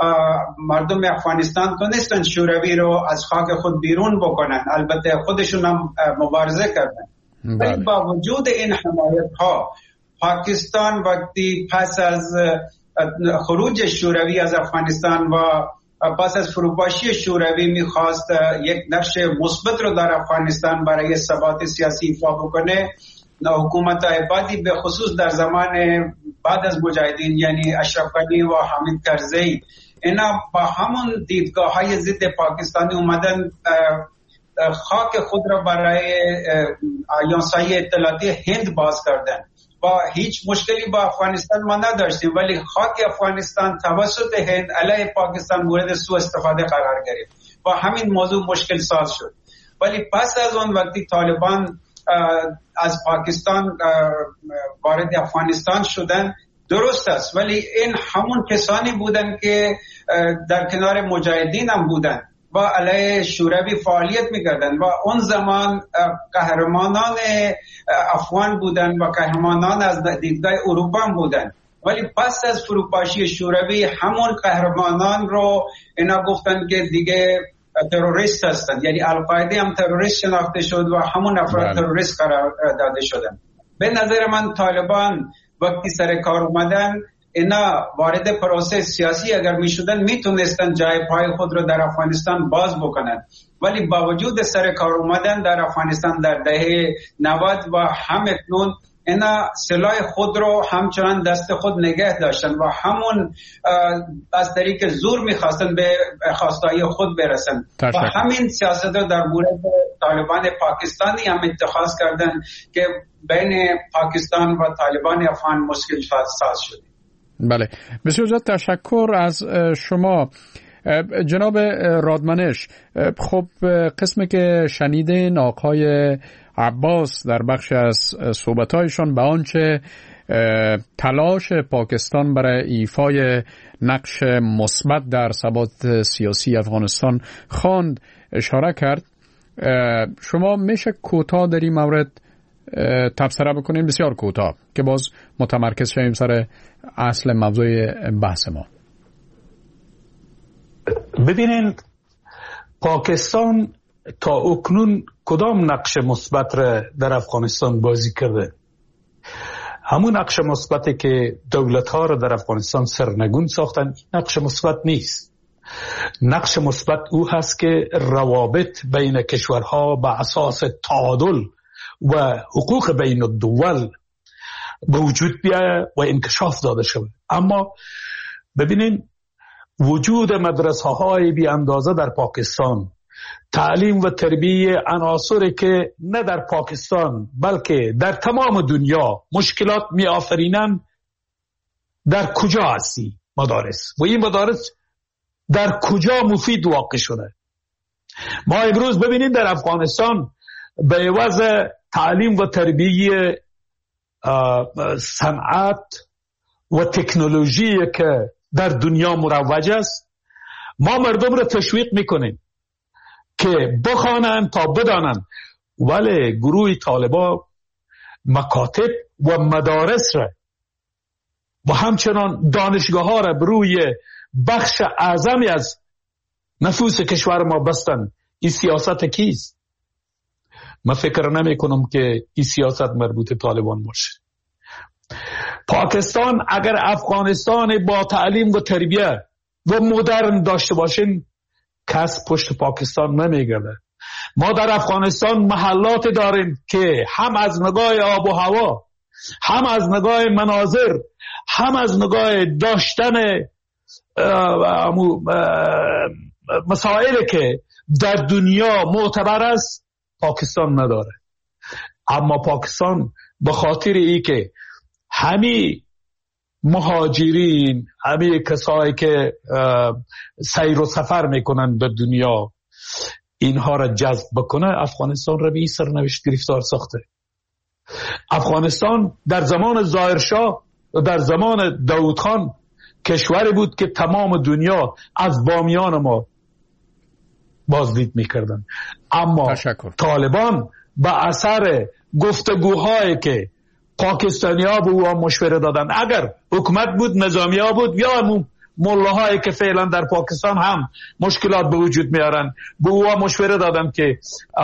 مردم افغانستان تونستن شوروی رو از خاک خود بیرون بکنن. البته خودشون هم مبارزه کردن. ولی با وجود این حمایت‌ها پاکستان وقتی پس از خروج شوروی از افغانستان و پس از فروپاشی شوروی میخواست یک نقش مثبت رو در افغانستان برای ثبات سیاسی ایفا بکنه، حکومت بعدی به خصوص در زمان بعد از مجاهدین یعنی اشرف غنی و حامد کرزی اینا با همون دیدگاه‌های ضد پاکستانی اومدن خاک خود را برای آژانس‌های اطلاعاتی هند باز کردن و هیچ مشکلی با افغانستان ما نداشتیم، ولی خاک افغانستان توسط هند علیه پاکستان مورد سوء استفاده قرار گرفت و همین موضوع مشکل ساز شد. ولی پس از اون وقتی طالبان از پاکستان وارد افغانستان شدن، درست است، ولی این همون کسانی بودن که در کنار مجاهدین هم بودن و علیه شوروی فعالیت میکردن و اون زمان قهرمانان افغان بودن و قهرمانان از دیدگاه اروپا بودن. ولی پس از فروپاشی شوروی همون قهرمانان رو اینا گفتن که دیگه تروریست هستند، یعنی القاعده هم تروریست شناخته شد و همون افراد تروریست قرار داده شدن. به نظر من طالبان وقتی سر کار اومدن اینا وارد پروسه سیاسی اگر می شدن میتونستن جای پای خود رو در افغانستان باز بکنن، ولی با وجود سر کار اومدن در افغانستان در دهه 90 و همکنون اینا سلاح خود رو همچنان دست خود نگه داشتن و همون از طریق زور میخواستن به خواستهای خود برسن و همین سیاست رو در مورد طالبان پاکستانی هم اتخاذ کردن که بین پاکستان و طالبان افغان مشکل ساز شد. بله، بسیار زیاد تشکر از شما جناب رادمنش. خب قسمی که شنیدین آقای عباس در بخش از صحبتایشان به آنچه تلاش پاکستان برای ایفای نقش مثبت در ثبات سیاسی افغانستان خواند اشاره کرد. شما میشه کوتاه در این مورد تبصره بکنیم، بسیار کوتاه، که باز متمرکز شویم سر اصل موضوع بحث ما. ببینین، پاکستان تا اکنون کدام نقش مثبت را در افغانستان بازی کرده؟ همون نقش مثبتی که دولت‌ها را در افغانستان سرنگون ساختن نقش مثبت نیست. نقش مثبت او هست که روابط بین کشورها به اساس تعادل و حقوق بین الدول به وجود بیاید و انکشاف داده شود. اما ببینین وجود مدرسه های بی اندازه در پاکستان، تعلیم و تربیه عناصری که نه در پاکستان بلکه در تمام دنیا مشکلات می آفرینن، در کجا هستی مدارس و این مدارس در کجا مفید واقع شده؟ ما امروز ببینید در افغانستان به عوض تعلیم و تربیه صنعت و تکنولوژی که در دنیا مروج است، ما مردم را تشویق میکنیم که بخوانند تا بدانند، ولی گروه طالبا مکاتب و مدارس را و همچنان دانشگاه ها را بروی بخش اعظمی از نفوس کشور ما بستن. این سیاست کیست؟ من فکر نمی کنم که این سیاست مربوط طالبان باشه. پاکستان اگر افغانستان با تعلیم و تربیه و مدرن داشته باشین، کس پشت پاکستان نمیگرده. ما در افغانستان محلات داریم که هم از نگاه آب و هوا، هم از نگاه مناظر، هم از نگاه داشتن مسائلی که در دنیا معتبر است پاکستان نداره. اما پاکستان به خاطر ای که همین مهاجرین، همین کسایی که سیر و سفر میکنن به دنیا، اینها را جذب بکنه، افغانستان را به این سرنوشت گرفتار ساخته. افغانستان در زمان ظاهرشاه و در زمان داود خان کشوری بود که تمام دنیا از بامیان ما بازدید میکردن. اما طالبان به اثر گفتگوهایی که پاکستانی ها به او مشوره دادن، اگر حکومت بود، نظامی ها بود یا ملاهایی که فعلا در پاکستان هم مشکلات به وجود میارن، به او مشوره دادن که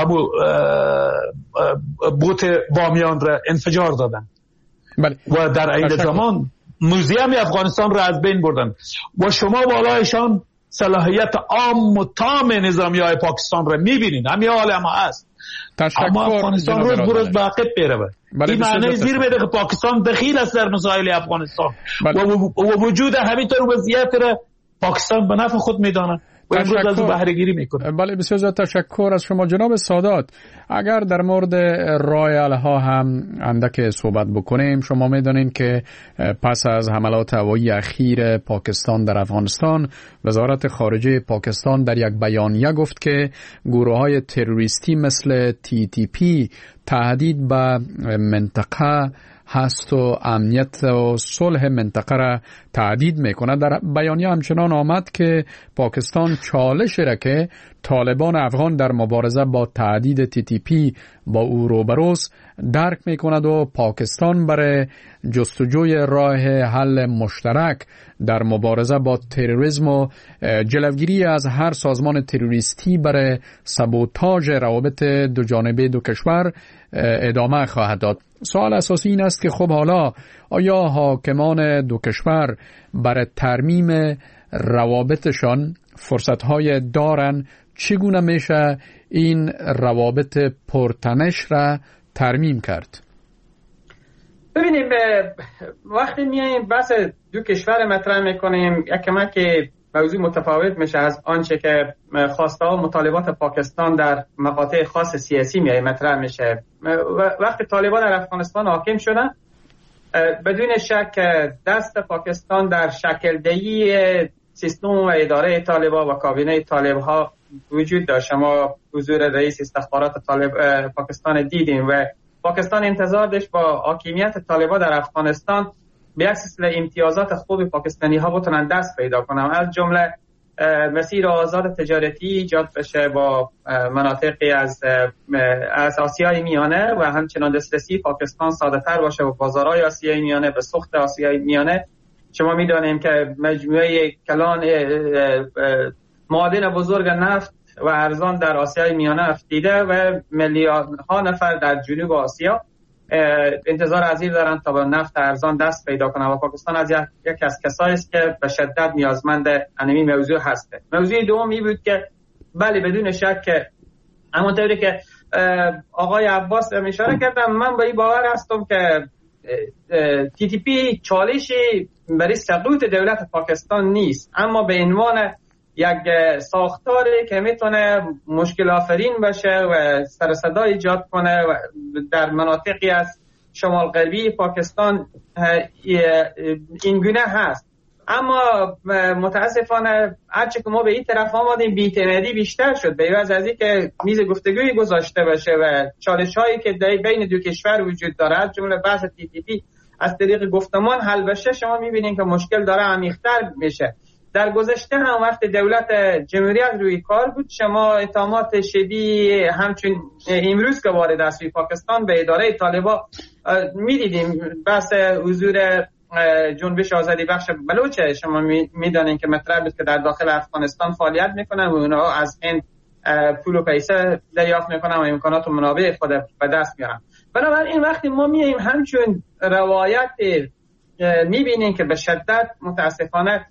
بوت بامیان را انفجار دادن. و در عین زمان موزیم افغانستان را از بین بردن و شما بالایشان صلاحیت عام و تام نظامی های پاکستان را میبینید. همین حال هم هست. اما افغانستان روز بروز به عقب میره. این معنی زیر میده که پاکستان دخیل است در مسائل افغانستان و وجود همینطور وضعیت را پاکستان به نفع خود میدانه و امروز از بهره گیری میکنه. بله، بسیار زیاد تشکر از شما جناب سادات. اگر در مورد رایل ها هم اندک صحبت بکنیم، شما میدانین که پس از حملات هوایی اخیر پاکستان در افغانستان، وزارت خارجه پاکستان در یک بیانیه گفت که گروه های تروریستی مثل TTP تهدید به منطقه هست و امنیت و صلح منطقه را تهدید میکنه. در بیانیه همچنان آمد که پاکستان چالش را که طالبان افغان در مبارزه با تهدید TTP با او روبروست درک میکند و پاکستان برای جستجوی راه حل مشترک در مبارزه با تروریسم و جلوگیری از هر سازمان تروریستی برای سابوتاژ روابط دو جانبه دو کشور ادامه خواهد داد. سوال اساسی این است که خب حالا آیا حاکمان دو کشور برای ترمیم روابطشان فرصت‌های دارن؟ چگونه میشه این روابط پرتنش را ترمیم کرد؟ ببینیم، وقتی میایم بحث دو کشور مطرح میکنیم، یک که موضوع متفاوت میشه از آنچه که خواسته و مطالبات پاکستان در مقاطع خاص سیاسی مطرح میشه. وقتی طالبان در افغانستان حاکم شدن، بدون شک دست پاکستان در شکل دهی سیستم و اداره طالبان و کابینه طالبها وجود داشت. شما حضور رئیس استخبارات پاکستان دیدیم و پاکستان انتظار داشت با حاکمیت طالبان در افغانستان به یک سلسله امتیازات خوب پاکستانی ها بتونن دست پیدا کنن، از جمله مسیر آزاد تجارتی ایجاد بشه با مناطقی از آسیای میانه و همچنان دسترسی پاکستان ساده تر باشه و بازارهای آسیای میانه به سوخت آسیای میانه. شما میدانیم که مجموعه کلان معادن بزرگ نفت و ارزان در آسیای میانه افتیده و میلیون ها نفر در جنوب آسیا انتظار عزیز دارن تا به نفت ارزان دست پیدا کنه و پاکستان از یک از کسایی است که به شدت نیازمند انمی موضوع هسته. موضوع دومی بود که بله بدون شک که همونطوری که آقای عباس اشاره کردم، من به این باور هستم که TTP چالشی برای سقوط دولت پاکستان نیست، اما به عنوان یک ساختاری که میتونه مشکل آفرین باشه و سر صدا ایجاد کنه و در مناطقی از شمال غربی پاکستان این گونه هست. اما متاسفانه هرچه که ما به این طرف آمدیم بی‌اعتمادی بیشتر شد، به عوض از اینکه میز گفتگویی گذاشته باشه و چالش هایی که بین دو کشور وجود داره از جمله بحث TTP از طریق گفتمان حل بشه، شما میبینید که مشکل داره عمیق‌تر میشه. در گذشته هم وقت دولت جمهوریت روی کار بود، شما اتهامات شدید همچون امروز که وارد است پاکستان به اداره طالبان میدیدیم. بحث حضور جنبش آزادی بخش بلوچ شما میدانید که مطرح بود که در داخل افغانستان فعالیت میکنن و اونها از هند پول و پیسه دریافت میکنن و امکانات و منابع خود به دست میارن. بنابراین وقتی ما میایم همچون روایت میبینیم که به شدت متاسفانه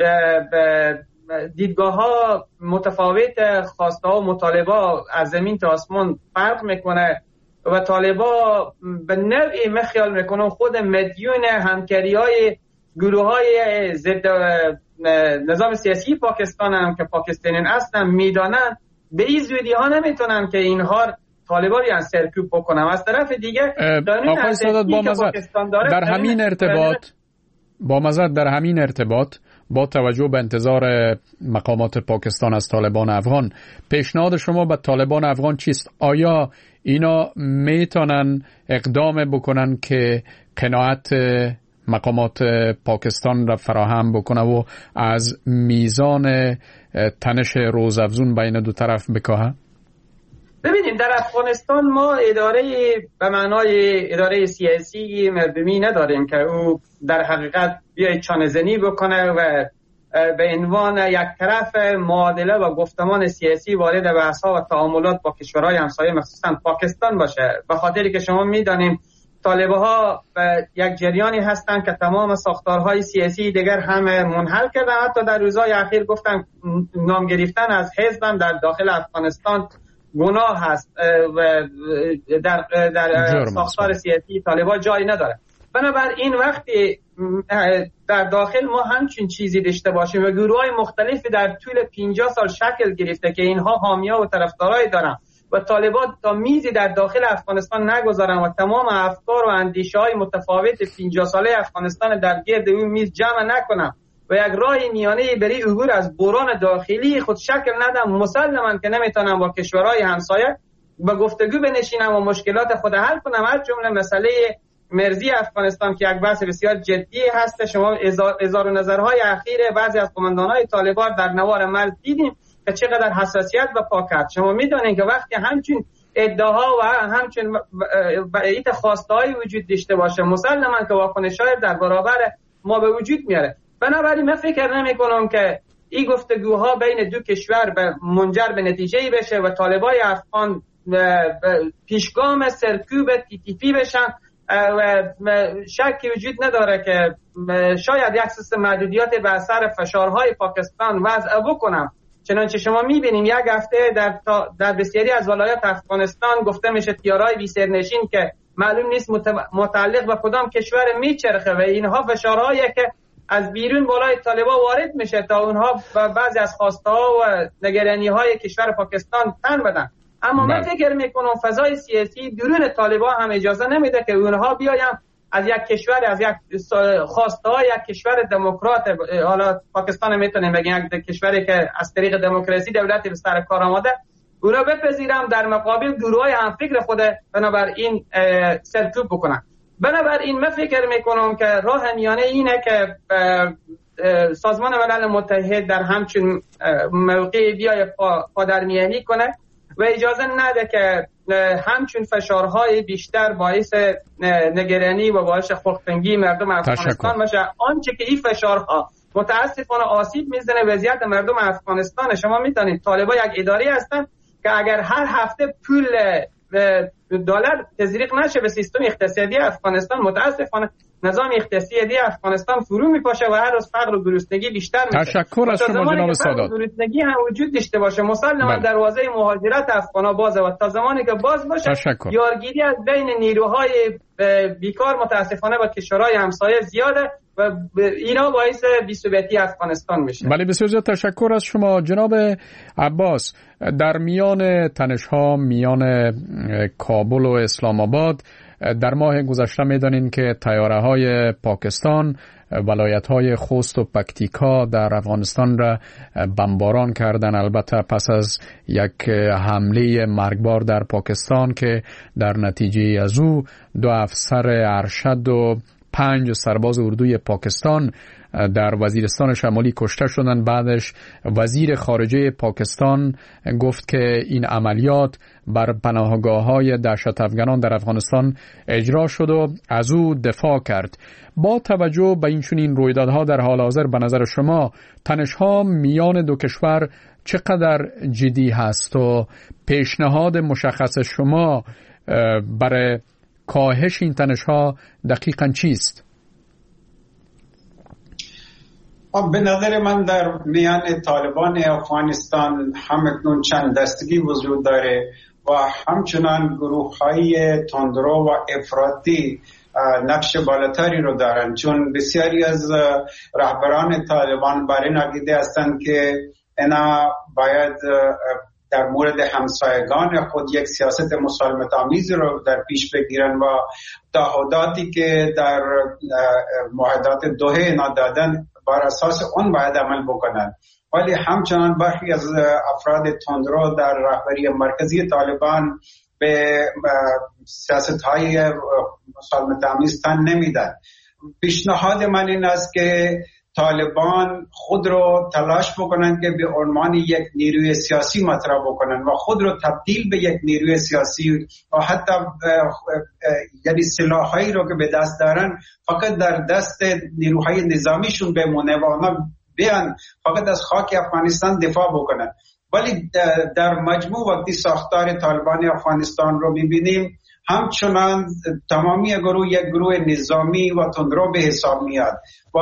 دیدگاه ها متفاوت، خواسته ها و مطالبه از زمین تا آسمان فرق میکنه و طالبا به نوعی مخیال میکنه خود مدیون همکاری های گروه های ضد نظام سیاسی پاکستان هم که پاکستانیان هستن میدانن به این زودی ها نمیتونن که اینها طالبا بیان سرکوب بکنن. از طرف دیگه آقای سادات در همین ارتباط با توجه به انتظار مقامات پاکستان از طالبان افغان، پیشنهاد شما به طالبان افغان چیست؟ آیا اینا میتونن اقدام بکنن که قناعت مقامات پاکستان را فراهم بکنه و از میزان تنش روزافزون بین دو طرف بکاهه؟ ببینیم در افغانستان ما اداره به معنای اداره سیاسی مردمی نداریم که او در حقیقت بیاید چانه‌زنی بکنه و به عنوان یک طرف معادله و گفتمان سیاسی وارد بحث‌ها و تعاملات با کشورهای همسایه مخصوصا پاکستان باشه. به خاطری که شما می‌دانیم طالب‌ها یک جریانی هستند که تمام ساختارهای سیاسی دیگر هم منحل کردن. حتی در روزهای اخیر گفتن نام گرفتن از حزب در داخل افغانستان گناه هست و در ساختار سیاسی طالبان جایی نداره. بنابراین وقتی در داخل ما همچین چیزی داشته باشیم و گروه‌های مختلفی در طول 50 سال شکل گرفته که اینها حامی‌ها و طرفدارای دارن و طالبان تا میزی در داخل افغانستان نگذارن و تمام افکار و اندیشه‌های متفاوت 50 ساله افغانستان در گرد اون میز جمع نکنن و یک راه میانه برای عبور از بحران داخلی خود شکل ندن، مسلماً که نمیتونن با کشورهای همسایه با گفتگو بنشینن و مشکلات خود حل کنن. از جمله مسئله مرزی افغانستان که یک بحث بسیار جدی هست. شما اظهار نظرهای اخیر بعضی از قماندانهای طالبان در نوار مرز دیدیم که چقدر حساسیت به پا کرد. شما میدونید که وقتی همچین ادعاها و همچین ایت خواسته‌ای وجود داشته باشه مسلماً که واکنش‌های در برابر ما به وجود میاره. بنابراین من فکر نمی‌کنم که این گفتگوها بین دو کشور منجر به نتیجه‌ای بشه و طالبای افغان پیشگام سرکوب TTP بشن و شکی وجود نداره که شاید یک سیستم محدودیت به اثر فشارهای پاکستان وضع بکنم. چنانچه شما می‌بینیم یک هفته در بسیاری از ولایات افغانستان گفته میشه تیارهای بی سرنشین که معلوم نیست متعلق به کدام کشور میچرخه و اینها فشارهایی که از بیرون بالای طالبان وارد میشه تا اونها بعضی از خواسته‌ها و نگرانی‌های کشور پاکستان تن بدن. اما من فکر میکنم فضای سیاسی درون طالبان هم اجازه نمیده که اونها بیاین از یک کشور، از یک خواسته‌های یک کشور دموکرات، حالا پاکستان میتونیم بگیم یک کشوری که از طریق دموکراسی دولتی به سر کار آمده، اونا بپذیرم در مقابل گروه‌های هم فکر خود بنابراین سرکوب بکنن. بنابراین من فکر میکنم که راه میانه اینه که سازمان ملل متحد در همچین موقعی بیای پادرمیانی کنه و اجازه نده که همچون فشارهای بیشتر باعث نگرانی و باعث خلق‌تنگی مردم افغانستان باشه. آنچه که این فشارها متاسفانه آسیب میزنه وضعیت مردم افغانستان. شما میدونید طالبان یک اداره هستن که اگر هر هفته پول دلار تزریق نشه به سیستم اقتصادی افغانستان، متاسفانه نظام اقتصادی افغانستان فرو میپاشه و هر روز فقر و گرسنگی بیشتر میشه. تشکر از شما جناب سادات. گرسنگی هم وجود داشته باشه مسلما دروازه مهاجرت افغانا بازه و تا زمانی که باز باشه یارگیری از بین نیروهای بیکار متاسفانه با کشورهای همسایه زیاده و اینا باعث بی‌ثباتی افغانستان میشه. بله بسیار زیاد تشکر از شما جناب عباس. در میان تنش‌ها میان کابل و اسلام آباد در ماه گذشته میدانین که طیاره‌های پاکستان ولایت‌های خوست و پکتیکا در افغانستان را بمباران کردن، البته پس از یک حمله مرگبار در پاکستان که در نتیجه از او 2 افسر ارشد و 5 سرباز اردوی پاکستان در وزیرستان شمالی کشته شدند. بعدش وزیر خارجه پاکستان گفت که این عملیات بر پناهگاه‌های دهشت افغانان در افغانستان اجرا شد و از او دفاع کرد. با توجه به این چنین رویدادها در حال حاضر به نظر شما تنش‌ها میان دو کشور چقدر جدی هست و پیشنهاد مشخص شما برای کاهش این تنش‌ها دقیقاً چیست؟ به نظر من در میان طالبان افغانستان همکنون چند دستگی وجود داره و همچنان گروه‌های تندرو و افراطی نقش بالاتری رو دارن، چون بسیاری از رهبران طالبان بر این عقیده هستند که اینا باید در مورد همسایگان خود یک سیاست مسالمت آمیز رو در پیش بگیرن و تعهداتی که در معاهدات دوحه اینا دادن بر اساس اون باید عمل بکنن. ولی همچنان برخی از افراد تندرو در رهبری مرکزی طالبان به سیاست‌های مسالمت آمیز تن نمیدن. پیشنهاد من این است که طالبان خود رو تلاش بکنن که به عنوان یک نیروی سیاسی مطرح بکنن و خود رو تبدیل به یک نیروی سیاسی و حتی یعنی سلاحایی رو که به دست دارن فقط در دست نیروهای نظامیشون بمونه و اونا بیان فقط از خاک افغانستان دفاع بکنن. ولی در مجموع وقتی ساختار طالبان افغانستان رو میبینیم همچنان تمامی گروه یک گروه نظامی و تندرو به حساب میاد و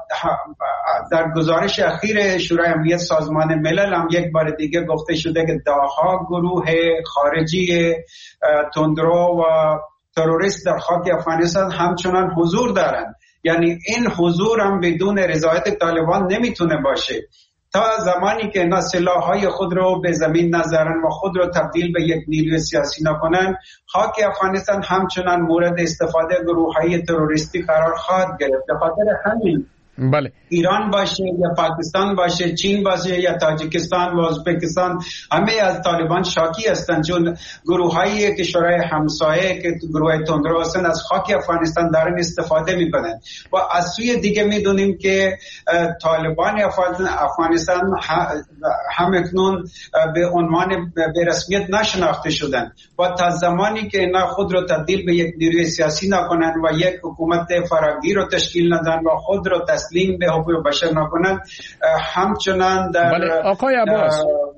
در گزارش اخیر شورای امنیت سازمان ملل هم یک بار دیگه گفته شده که دهها گروه خارجی تندرو و تروریست در خاک افغانستان همچنان حضور دارند. یعنی این حضور هم بدون رضایت طالبان نمیتونه باشه. تا زمانی که اینا سلاح‌های خود رو به زمین نذارن و خود رو تبدیل به یک نیروی سیاسی نکنن، خاک افغانستان همچنان مورد استفاده گروه‌های تروریستی قرار خواهد گرفت. به خاطر همین بله. ایران باشه یا پاکستان باشه، چین باشه یا تاجیکستان و ازبکستان همه از طالبان شاکی هستند، چون گروه‌های کشورهای همسایه که گروه تندرو هستند از خاک افغانستان دارن استفاده میکنن. و از سوی دیگه میدونیم که طالبان افغانستان همکنون به عنوان به رسمیت نشناخته شدن و تا زمانی که اینا خود رو تبدیل به یک نیروی سیاسی نکنن و یک حکومت فراگیر رو تشکیل ندن و خود رو تسلیم به حقوق بشر نکنن همچنان در بله. آقای عباس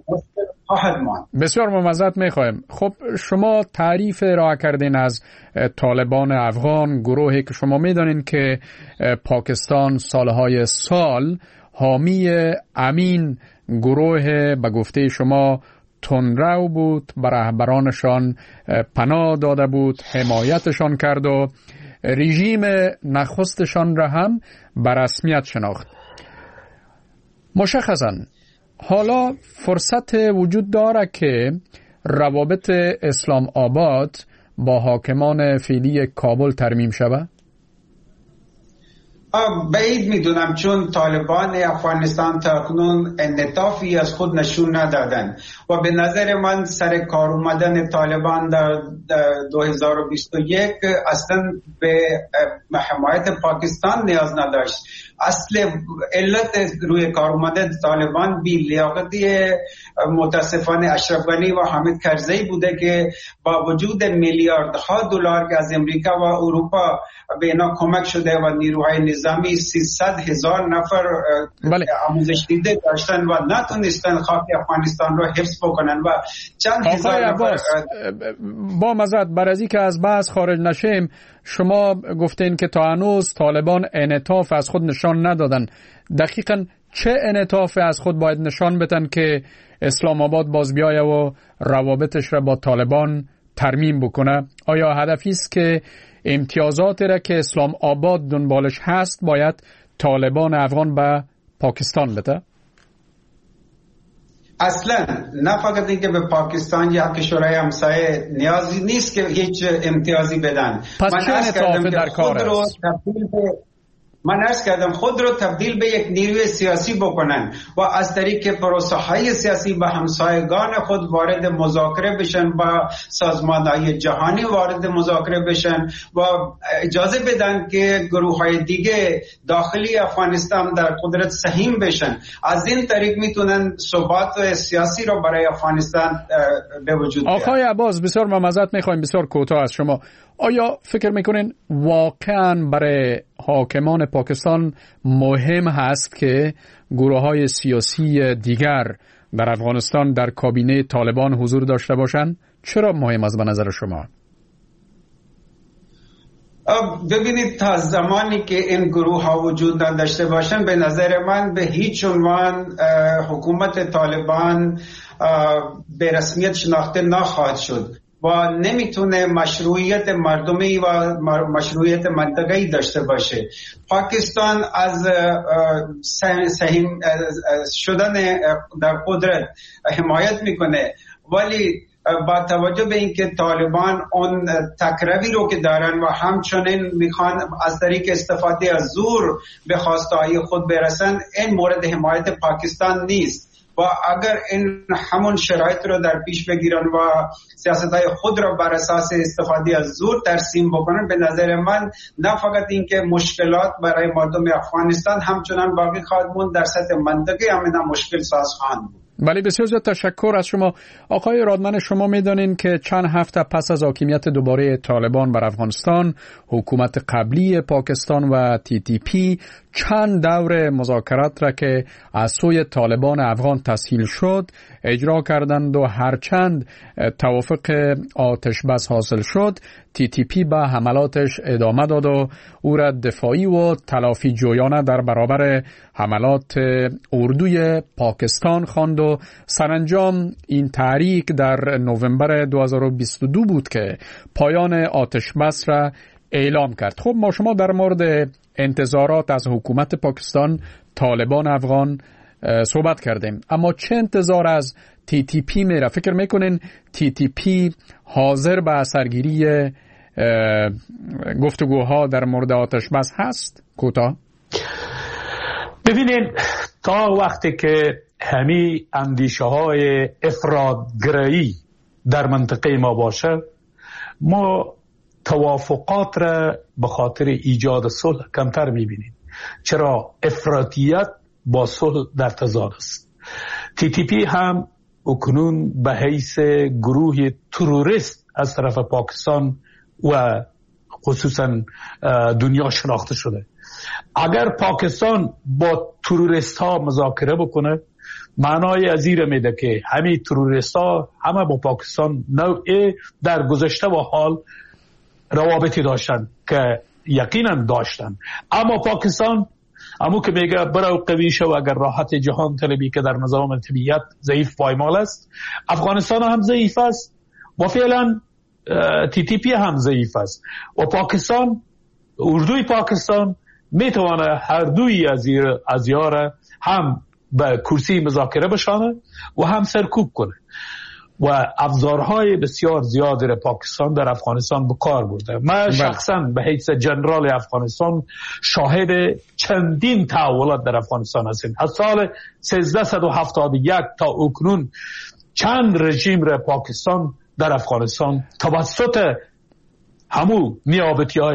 بسیار معذرت میخوایم. خب شما تعریف ارائه کردین از طالبان افغان، گروهی که شما میدانین که پاکستان سالهای سال حامی امین گروه به گفته شما تندرو بود، به رهبرانشان پناه داده بود، حمایتشان کرد و رژیم نخستشان را هم به رسمیت شناخت. مشخصاً حالا فرصت وجود داره که روابط اسلام آباد با حاکمان فعلی کابل ترمیم شود؟ بعید میدونم، چون طالبان افغانستان تا اکنون انعطافی از خود نشون ندادن و به نظر من سر کار اومدن طالبان در 2021 اصلا به حمایت پاکستان نیاز نداشت. اصل علت روی کار اومده طالبان بی لیاقتی متاسفانه اشرف غنی و حامد کرزی بوده که با وجود میلیاردها دلار که از امریکا و اروپا به اینا کمک شده و نیروهای نظامی 300,000 نفر آموزش دیده داشتن و نتونستن خاک افغانستان رو حفظ بکنن و چند هزار نفر. با مزد بر از اینکه از بحث خارج نشیم، شما گفتین که تا هنوز طالبان انعطاف از خود نشان ندادن. دقیقاً چه انعطاف از خود باید نشان بدن که اسلام آباد باز بیایه و روابطش را با طالبان ترمیم بکنه؟ آیا هدفی است که امتیازاتی را که اسلام آباد دنبالش هست باید طالبان افغان به پاکستان بده؟ اصلا نه فقط اینکه به پاکستان یا کشورهای همسایه نیازی نیست که هیچ امتیازی بدن. پس چه انعطافی در کار است؟ من عرض کردم خود رو تبدیل به یک نیروی سیاسی بکنن و از طریق پروسه های سیاسی با همسایگان خود وارد مذاکره بشن، با سازمان های جهانی وارد مذاکره بشن و اجازه بدن که گروه های دیگه داخلی افغانستان در قدرت سهیم بشن. از این طریق میتونن ثبات سیاسی رو برای افغانستان به وجود بیارن. آقای عباس بسیار معذرت میخوایم، بسیار کوتاه از شما. آیا فکر میکنین واقعا برای حاکمان پاکستان مهم هست که گروه‌های سیاسی دیگر در افغانستان در کابینه طالبان حضور داشته باشند؟ چرا مهم است به نظر شما؟ ببینید تا زمانی که این گروه ها وجود نداشته باشن به نظر من به هیچ عنوان حکومت طالبان به رسمیت شناخته نخواهد شد و نمیتونه مشروعیت مردمی و مشروعیت منطقه‌ای داشته باشه. پاکستان از سهیم شدن در قدرت حمایت میکنه، ولی با توجه به اینکه طالبان اون تکروی رو که دارن و همچنین میخوان از طریق استفاده از زور به خواستهای خود برسن، این مورد حمایت پاکستان نیست. و اگر این همون شرایط رو در پیش بگیرن و سیاستهای خود رو بر اساس استفاده از زور ترسیم بکنن، به نظر من نه فقط اینکه مشکلات برای مردم افغانستان همچنان باقی خواهد موند، در سطح منطقه هم مشکل ساز خواهند بود. بله بسیار زیاد تشکر از شما. آقای رادمن، شما میدانین که چند هفته پس از حاکمیت دوباره طالبان بر افغانستان، حکومت قبلی پاکستان و TTP چند دور مذاکرات را که از سوی طالبان افغان تسهیل شد اجرا کردند و هرچند توافق آتش بس حاصل شد، TTP به حملاتش ادامه داد و او را دفاعی و تلافی جویانه در برابر حملات اردوی پاکستان خواند و سرانجام این تحریک در نوامبر 2022 بود که پایان آتش بس را اعلام کرد. خب ما شما در مورد انتظارات از حکومت پاکستان طالبان افغان صحبت کردیم، اما چه انتظار از TTP میره؟ فکر میکنین TTP حاضر به سرگیری گفتگوها در مورد آتش بس هست؟ کوتاه ببینین، تا وقتی که همین اندیشه های افراط‌گرایی در منطقه ما باشه، ما توافقات را به خاطر ایجاد صلح کمتر میبینیم. چرا؟ افراطیت با صلح در تضاد است. TTP هم اکنون به حیث گروه تروریست از طرف پاکستان و خصوصا دنیا شناخته شده. اگر پاکستان با تروریست ها مذاکره بکنه، معنای از این میده که همین تروریست ها همه با پاکستان نوعی در گذشته و حال روابطی داشتن که یقینا داشتن، اما پاکستان امو که میگه برو قوی شو اگر راحت جهان طلبی که در نظام طبیعت ضعیف پایمال است، افغانستان هم ضعیف است و فعلا TTP هم ضعیف است و پاکستان، اردوی پاکستان میتونه هر دوی از یاره هم به کرسی مذاکره بشانه و هم سرکوب کنه و ابزارهای بسیار زیادی را پاکستان در افغانستان به کار برده. من شخصا به حیث جنرال افغانستان شاهد چندین تحولات در افغانستان هستیم. از سال 1371 تا اکنون چند رژیم را پاکستان در افغانستان توسط همو نیابتی های خود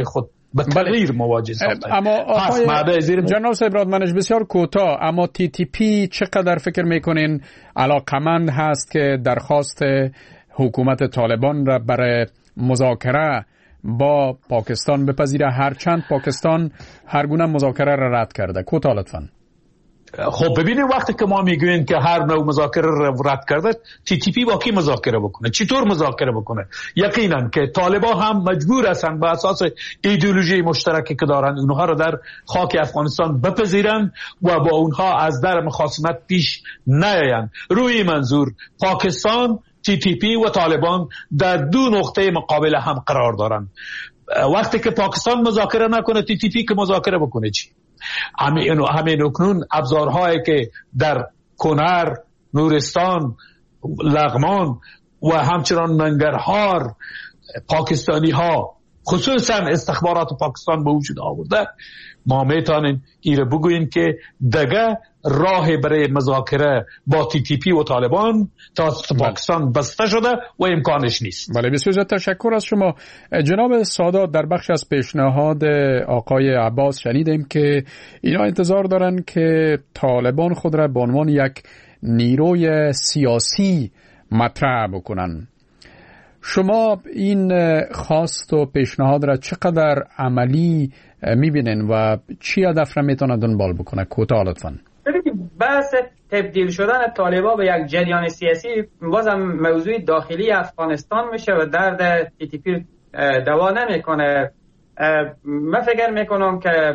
به تغییر مواجه ساخته. اما جناب صاحب رادمنش بسیار کوتاه، اما TTP چقدر فکر میکنین علاقمند هست که درخواست حکومت طالبان را برای مذاکره با پاکستان بپذیره، هرچند پاکستان هر گونه مذاکره را رد کرده؟ کوتاه لطفاً. خب ببینید وقتی که ما میگوییم که هر نوع مذاکره را رد کرده، TTP با کی مذاکره بکنه؟ چطور مذاکره بکنه؟ یقینا که طالبان هم مجبور هستند به اساس ایدئولوژی مشترکی که دارند اونها را در خاک افغانستان بپذیرند و با اونها از در مخاصمت پیش نیایند. روی منظور پاکستان، TTP و طالبان در دو نقطه مقابل هم قرار دارند. وقتی که پاکستان مذاکره نکنه، TTP که مذاکره بکنه چی؟ همین اکنون ابزارهایی که در کنر، نورستان، لغمان و همچنان ننگرهار پاکستانی ها خصوصا استخبارات پاکستان به وجود آورده، ما میتونیم ایره بگوییم که دیگه راه برای مذاکره با TTP و طالبان تا پاکستان بسته شده و امکانش نیست. بله، بسیار تشکر از شما. جناب سادات، در بخش از پیشنهاد آقای عباس شنیدیم که اینا انتظار دارن که طالبان خود را به عنوان یک نیروی سیاسی مطرح بکنن. شما این خواست و پیشنهاد را چقدر عملی میبینن و چی هدف را میتونه دنبال بکنه؟ کوتاه لطفاً. بحث تبدیل شدن طالبان به یک جریان سیاسی بازم موضوع داخلی افغانستان میشه و درد TTP دوا نمیکنه. من فکر میکنم که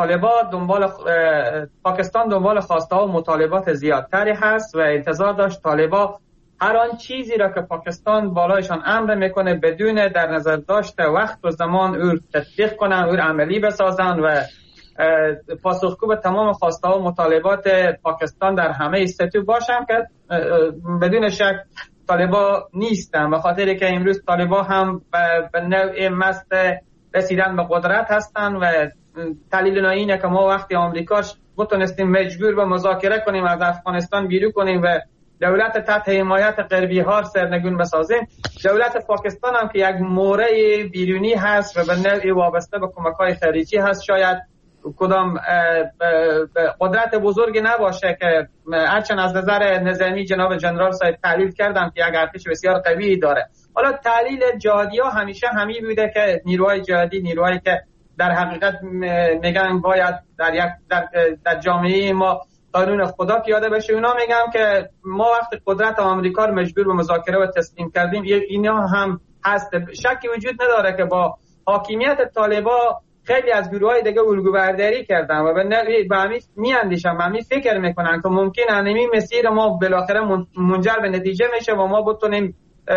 پاکستان دنبال خواسته ها و مطالبات زیادتری هست و انتظار داشت طالبان هر آن چیزی را که پاکستان بالایشان امر میکنه بدون در نظر داشته وقت و زمان او تطبیق کنن، او عملی بسازن و پاسخگو به تمام خواسته ها و مطالبات پاکستان در همه سطوح باشن که بدون شک طالبان نیستن، به خاطر که امروز طالبان هم به نوع مست رسیدن به قدرت هستن و دلیل اینه که ما وقتی آمریکاش بتونستیم مجبور به مذاکره کنیم از افغانستان بیرون کنیم و دولت تحت حمایت غربی ها سرنگون بسازیم، دولت پاکستان هم که یک مورد بیرونی هست و به نوعی وابسته به کمک‌های خارجی هست، شاید کدام قدرت بزرگی نباشه که هرچند از نظر نظامی جناب جنرال صاحب تحلیل کردن که یک ارتش بسیار قوی داره. حالا تحلیل جهادی ها همیشه همی بوده که نیروهای جهادی نیروهایی که در حقیقت میگن باید در جامعه ما قانون خدا پیاده بشه. اونا میگن که ما وقت قدرت آمریکا رو مجبور به مذاکره و تسلیم کردیم، اینا هم هست. شکی وجود نداره که با حاکمیت طالبان خیلی از گروهای دیگه الگوبرداری کردن و به همین میاندیشن، به همین فکر میکنن که ممکن انمی مسیر ما بالاخره منجر به نتیجه میشه و ما بتونیم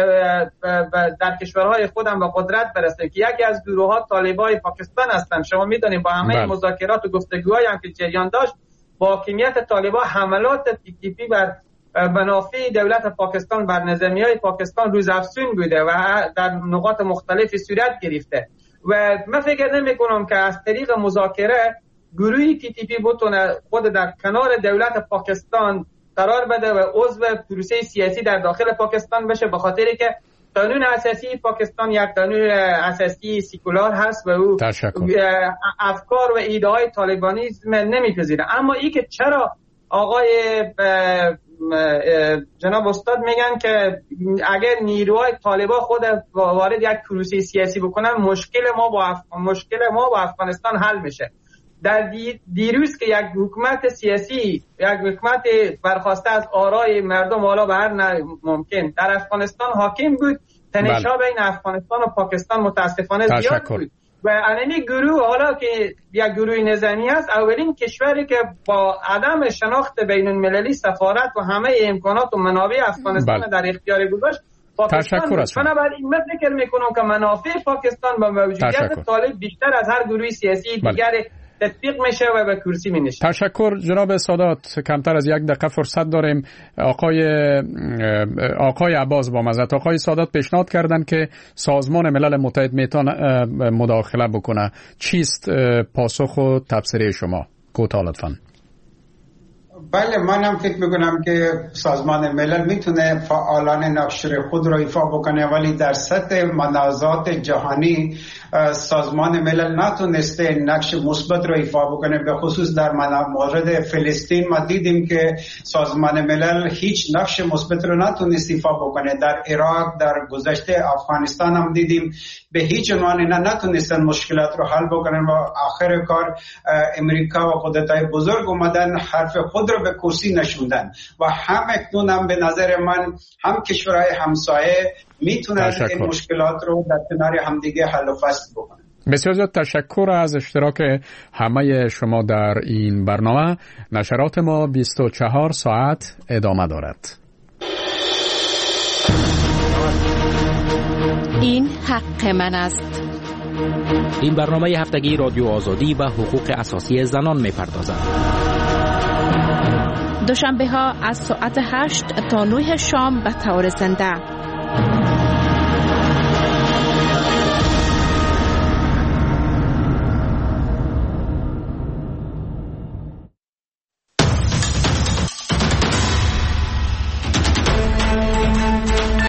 در کشورهای خودم به قدرت برسیم که یکی از گروه‌ها طالبان پاکستان هستن. شما میدونید با همه مذاکرات و گفتگوهایی هم که جریان داشت با حاکمیت طالبان حملات TTP بر منافع دولت پاکستان بر نظامیای پاکستان روزافزون بوده و در نقاط مختلفی صورت گرفته و من فکر نمی کنم که از طریق مذاکره گروهی TTP بتونه خود در کنار دولت پاکستان قرار بده و عضو پروسه سیاسی در داخل پاکستان بشه، به خاطری که قانون اساسی پاکستان یک قانون اساسی سیکولار هست و او افکار و ایده های طالبانیسم نمیپذیره. اما این که چرا آقای جناب استاد میگن که اگر نیروهای طالبان خود وارد یک پروسه سیاسی بکنن مشکل ما با افغانستان حل میشه. در دیروز که یک حکومت سیاسی، یک حکومت برخواسته از آرای مردم حالا به هر ممکن در افغانستان حاکم بود، تنش‌ها بین افغانستان و پاکستان متاسفانه زیاد بود و اینی گروه حالا که یک گروه نظامی هست، اولین کشوری که با عدم شناخت بین المللی سفارت و همه امکانات و منابع افغانستان در اختیار گذاشت پاکستان. بنابراین من فکر میکنم که منافع پاکستان با موجودیت طالب بیشتر از هر گروه سیاسی دیگر تطبیق میشه و به کرسی می نشید. تشکر جناب سادات. کمتر از 1 دقیقه فرصت داریم. آقای عباس با مزد آقای سادات پیشنهاد کردن که سازمان ملل متحد میتونه مداخله بکنه. چیست پاسخ و تبصره شما؟ کوتاه لطفاً. بله، منم فکر میکنم که سازمان ملل میتونه فعالانه نقش خود رو ایفا بکنه، ولی در سطح منازعات جهانی سازمان ملل نتونسته نقش مثبت رو ایفا بکنه. به خصوص در مورد فلسطین ما دیدیم که سازمان ملل هیچ نقش مثبت رو نتونست ایفا بکنه. در عراق، در گذشته افغانستان هم دیدیم به هیچ عنوان نتونستن مشکلات رو حل بکنن و آخر کار امریکا و قدرت‌های بزرگ اومدن حرف خود رو به کرسی نشوندن و هم اکنون هم به نظر من هم کشورهای همسایه میتونن این مشکلات رو در کنار همدیگه حل و فصل بکنن. بسیار زیاد تشکر از اشتراک همه شما در این برنامه. نشرات ما 24 ساعت ادامه دارد. این حق من است. این برنامه هفتگی رادیو آزادی و حقوق اساسی زنان می‌پردازد. دوشنبه ها از ساعت 8 تا 9 شام به طور زنده.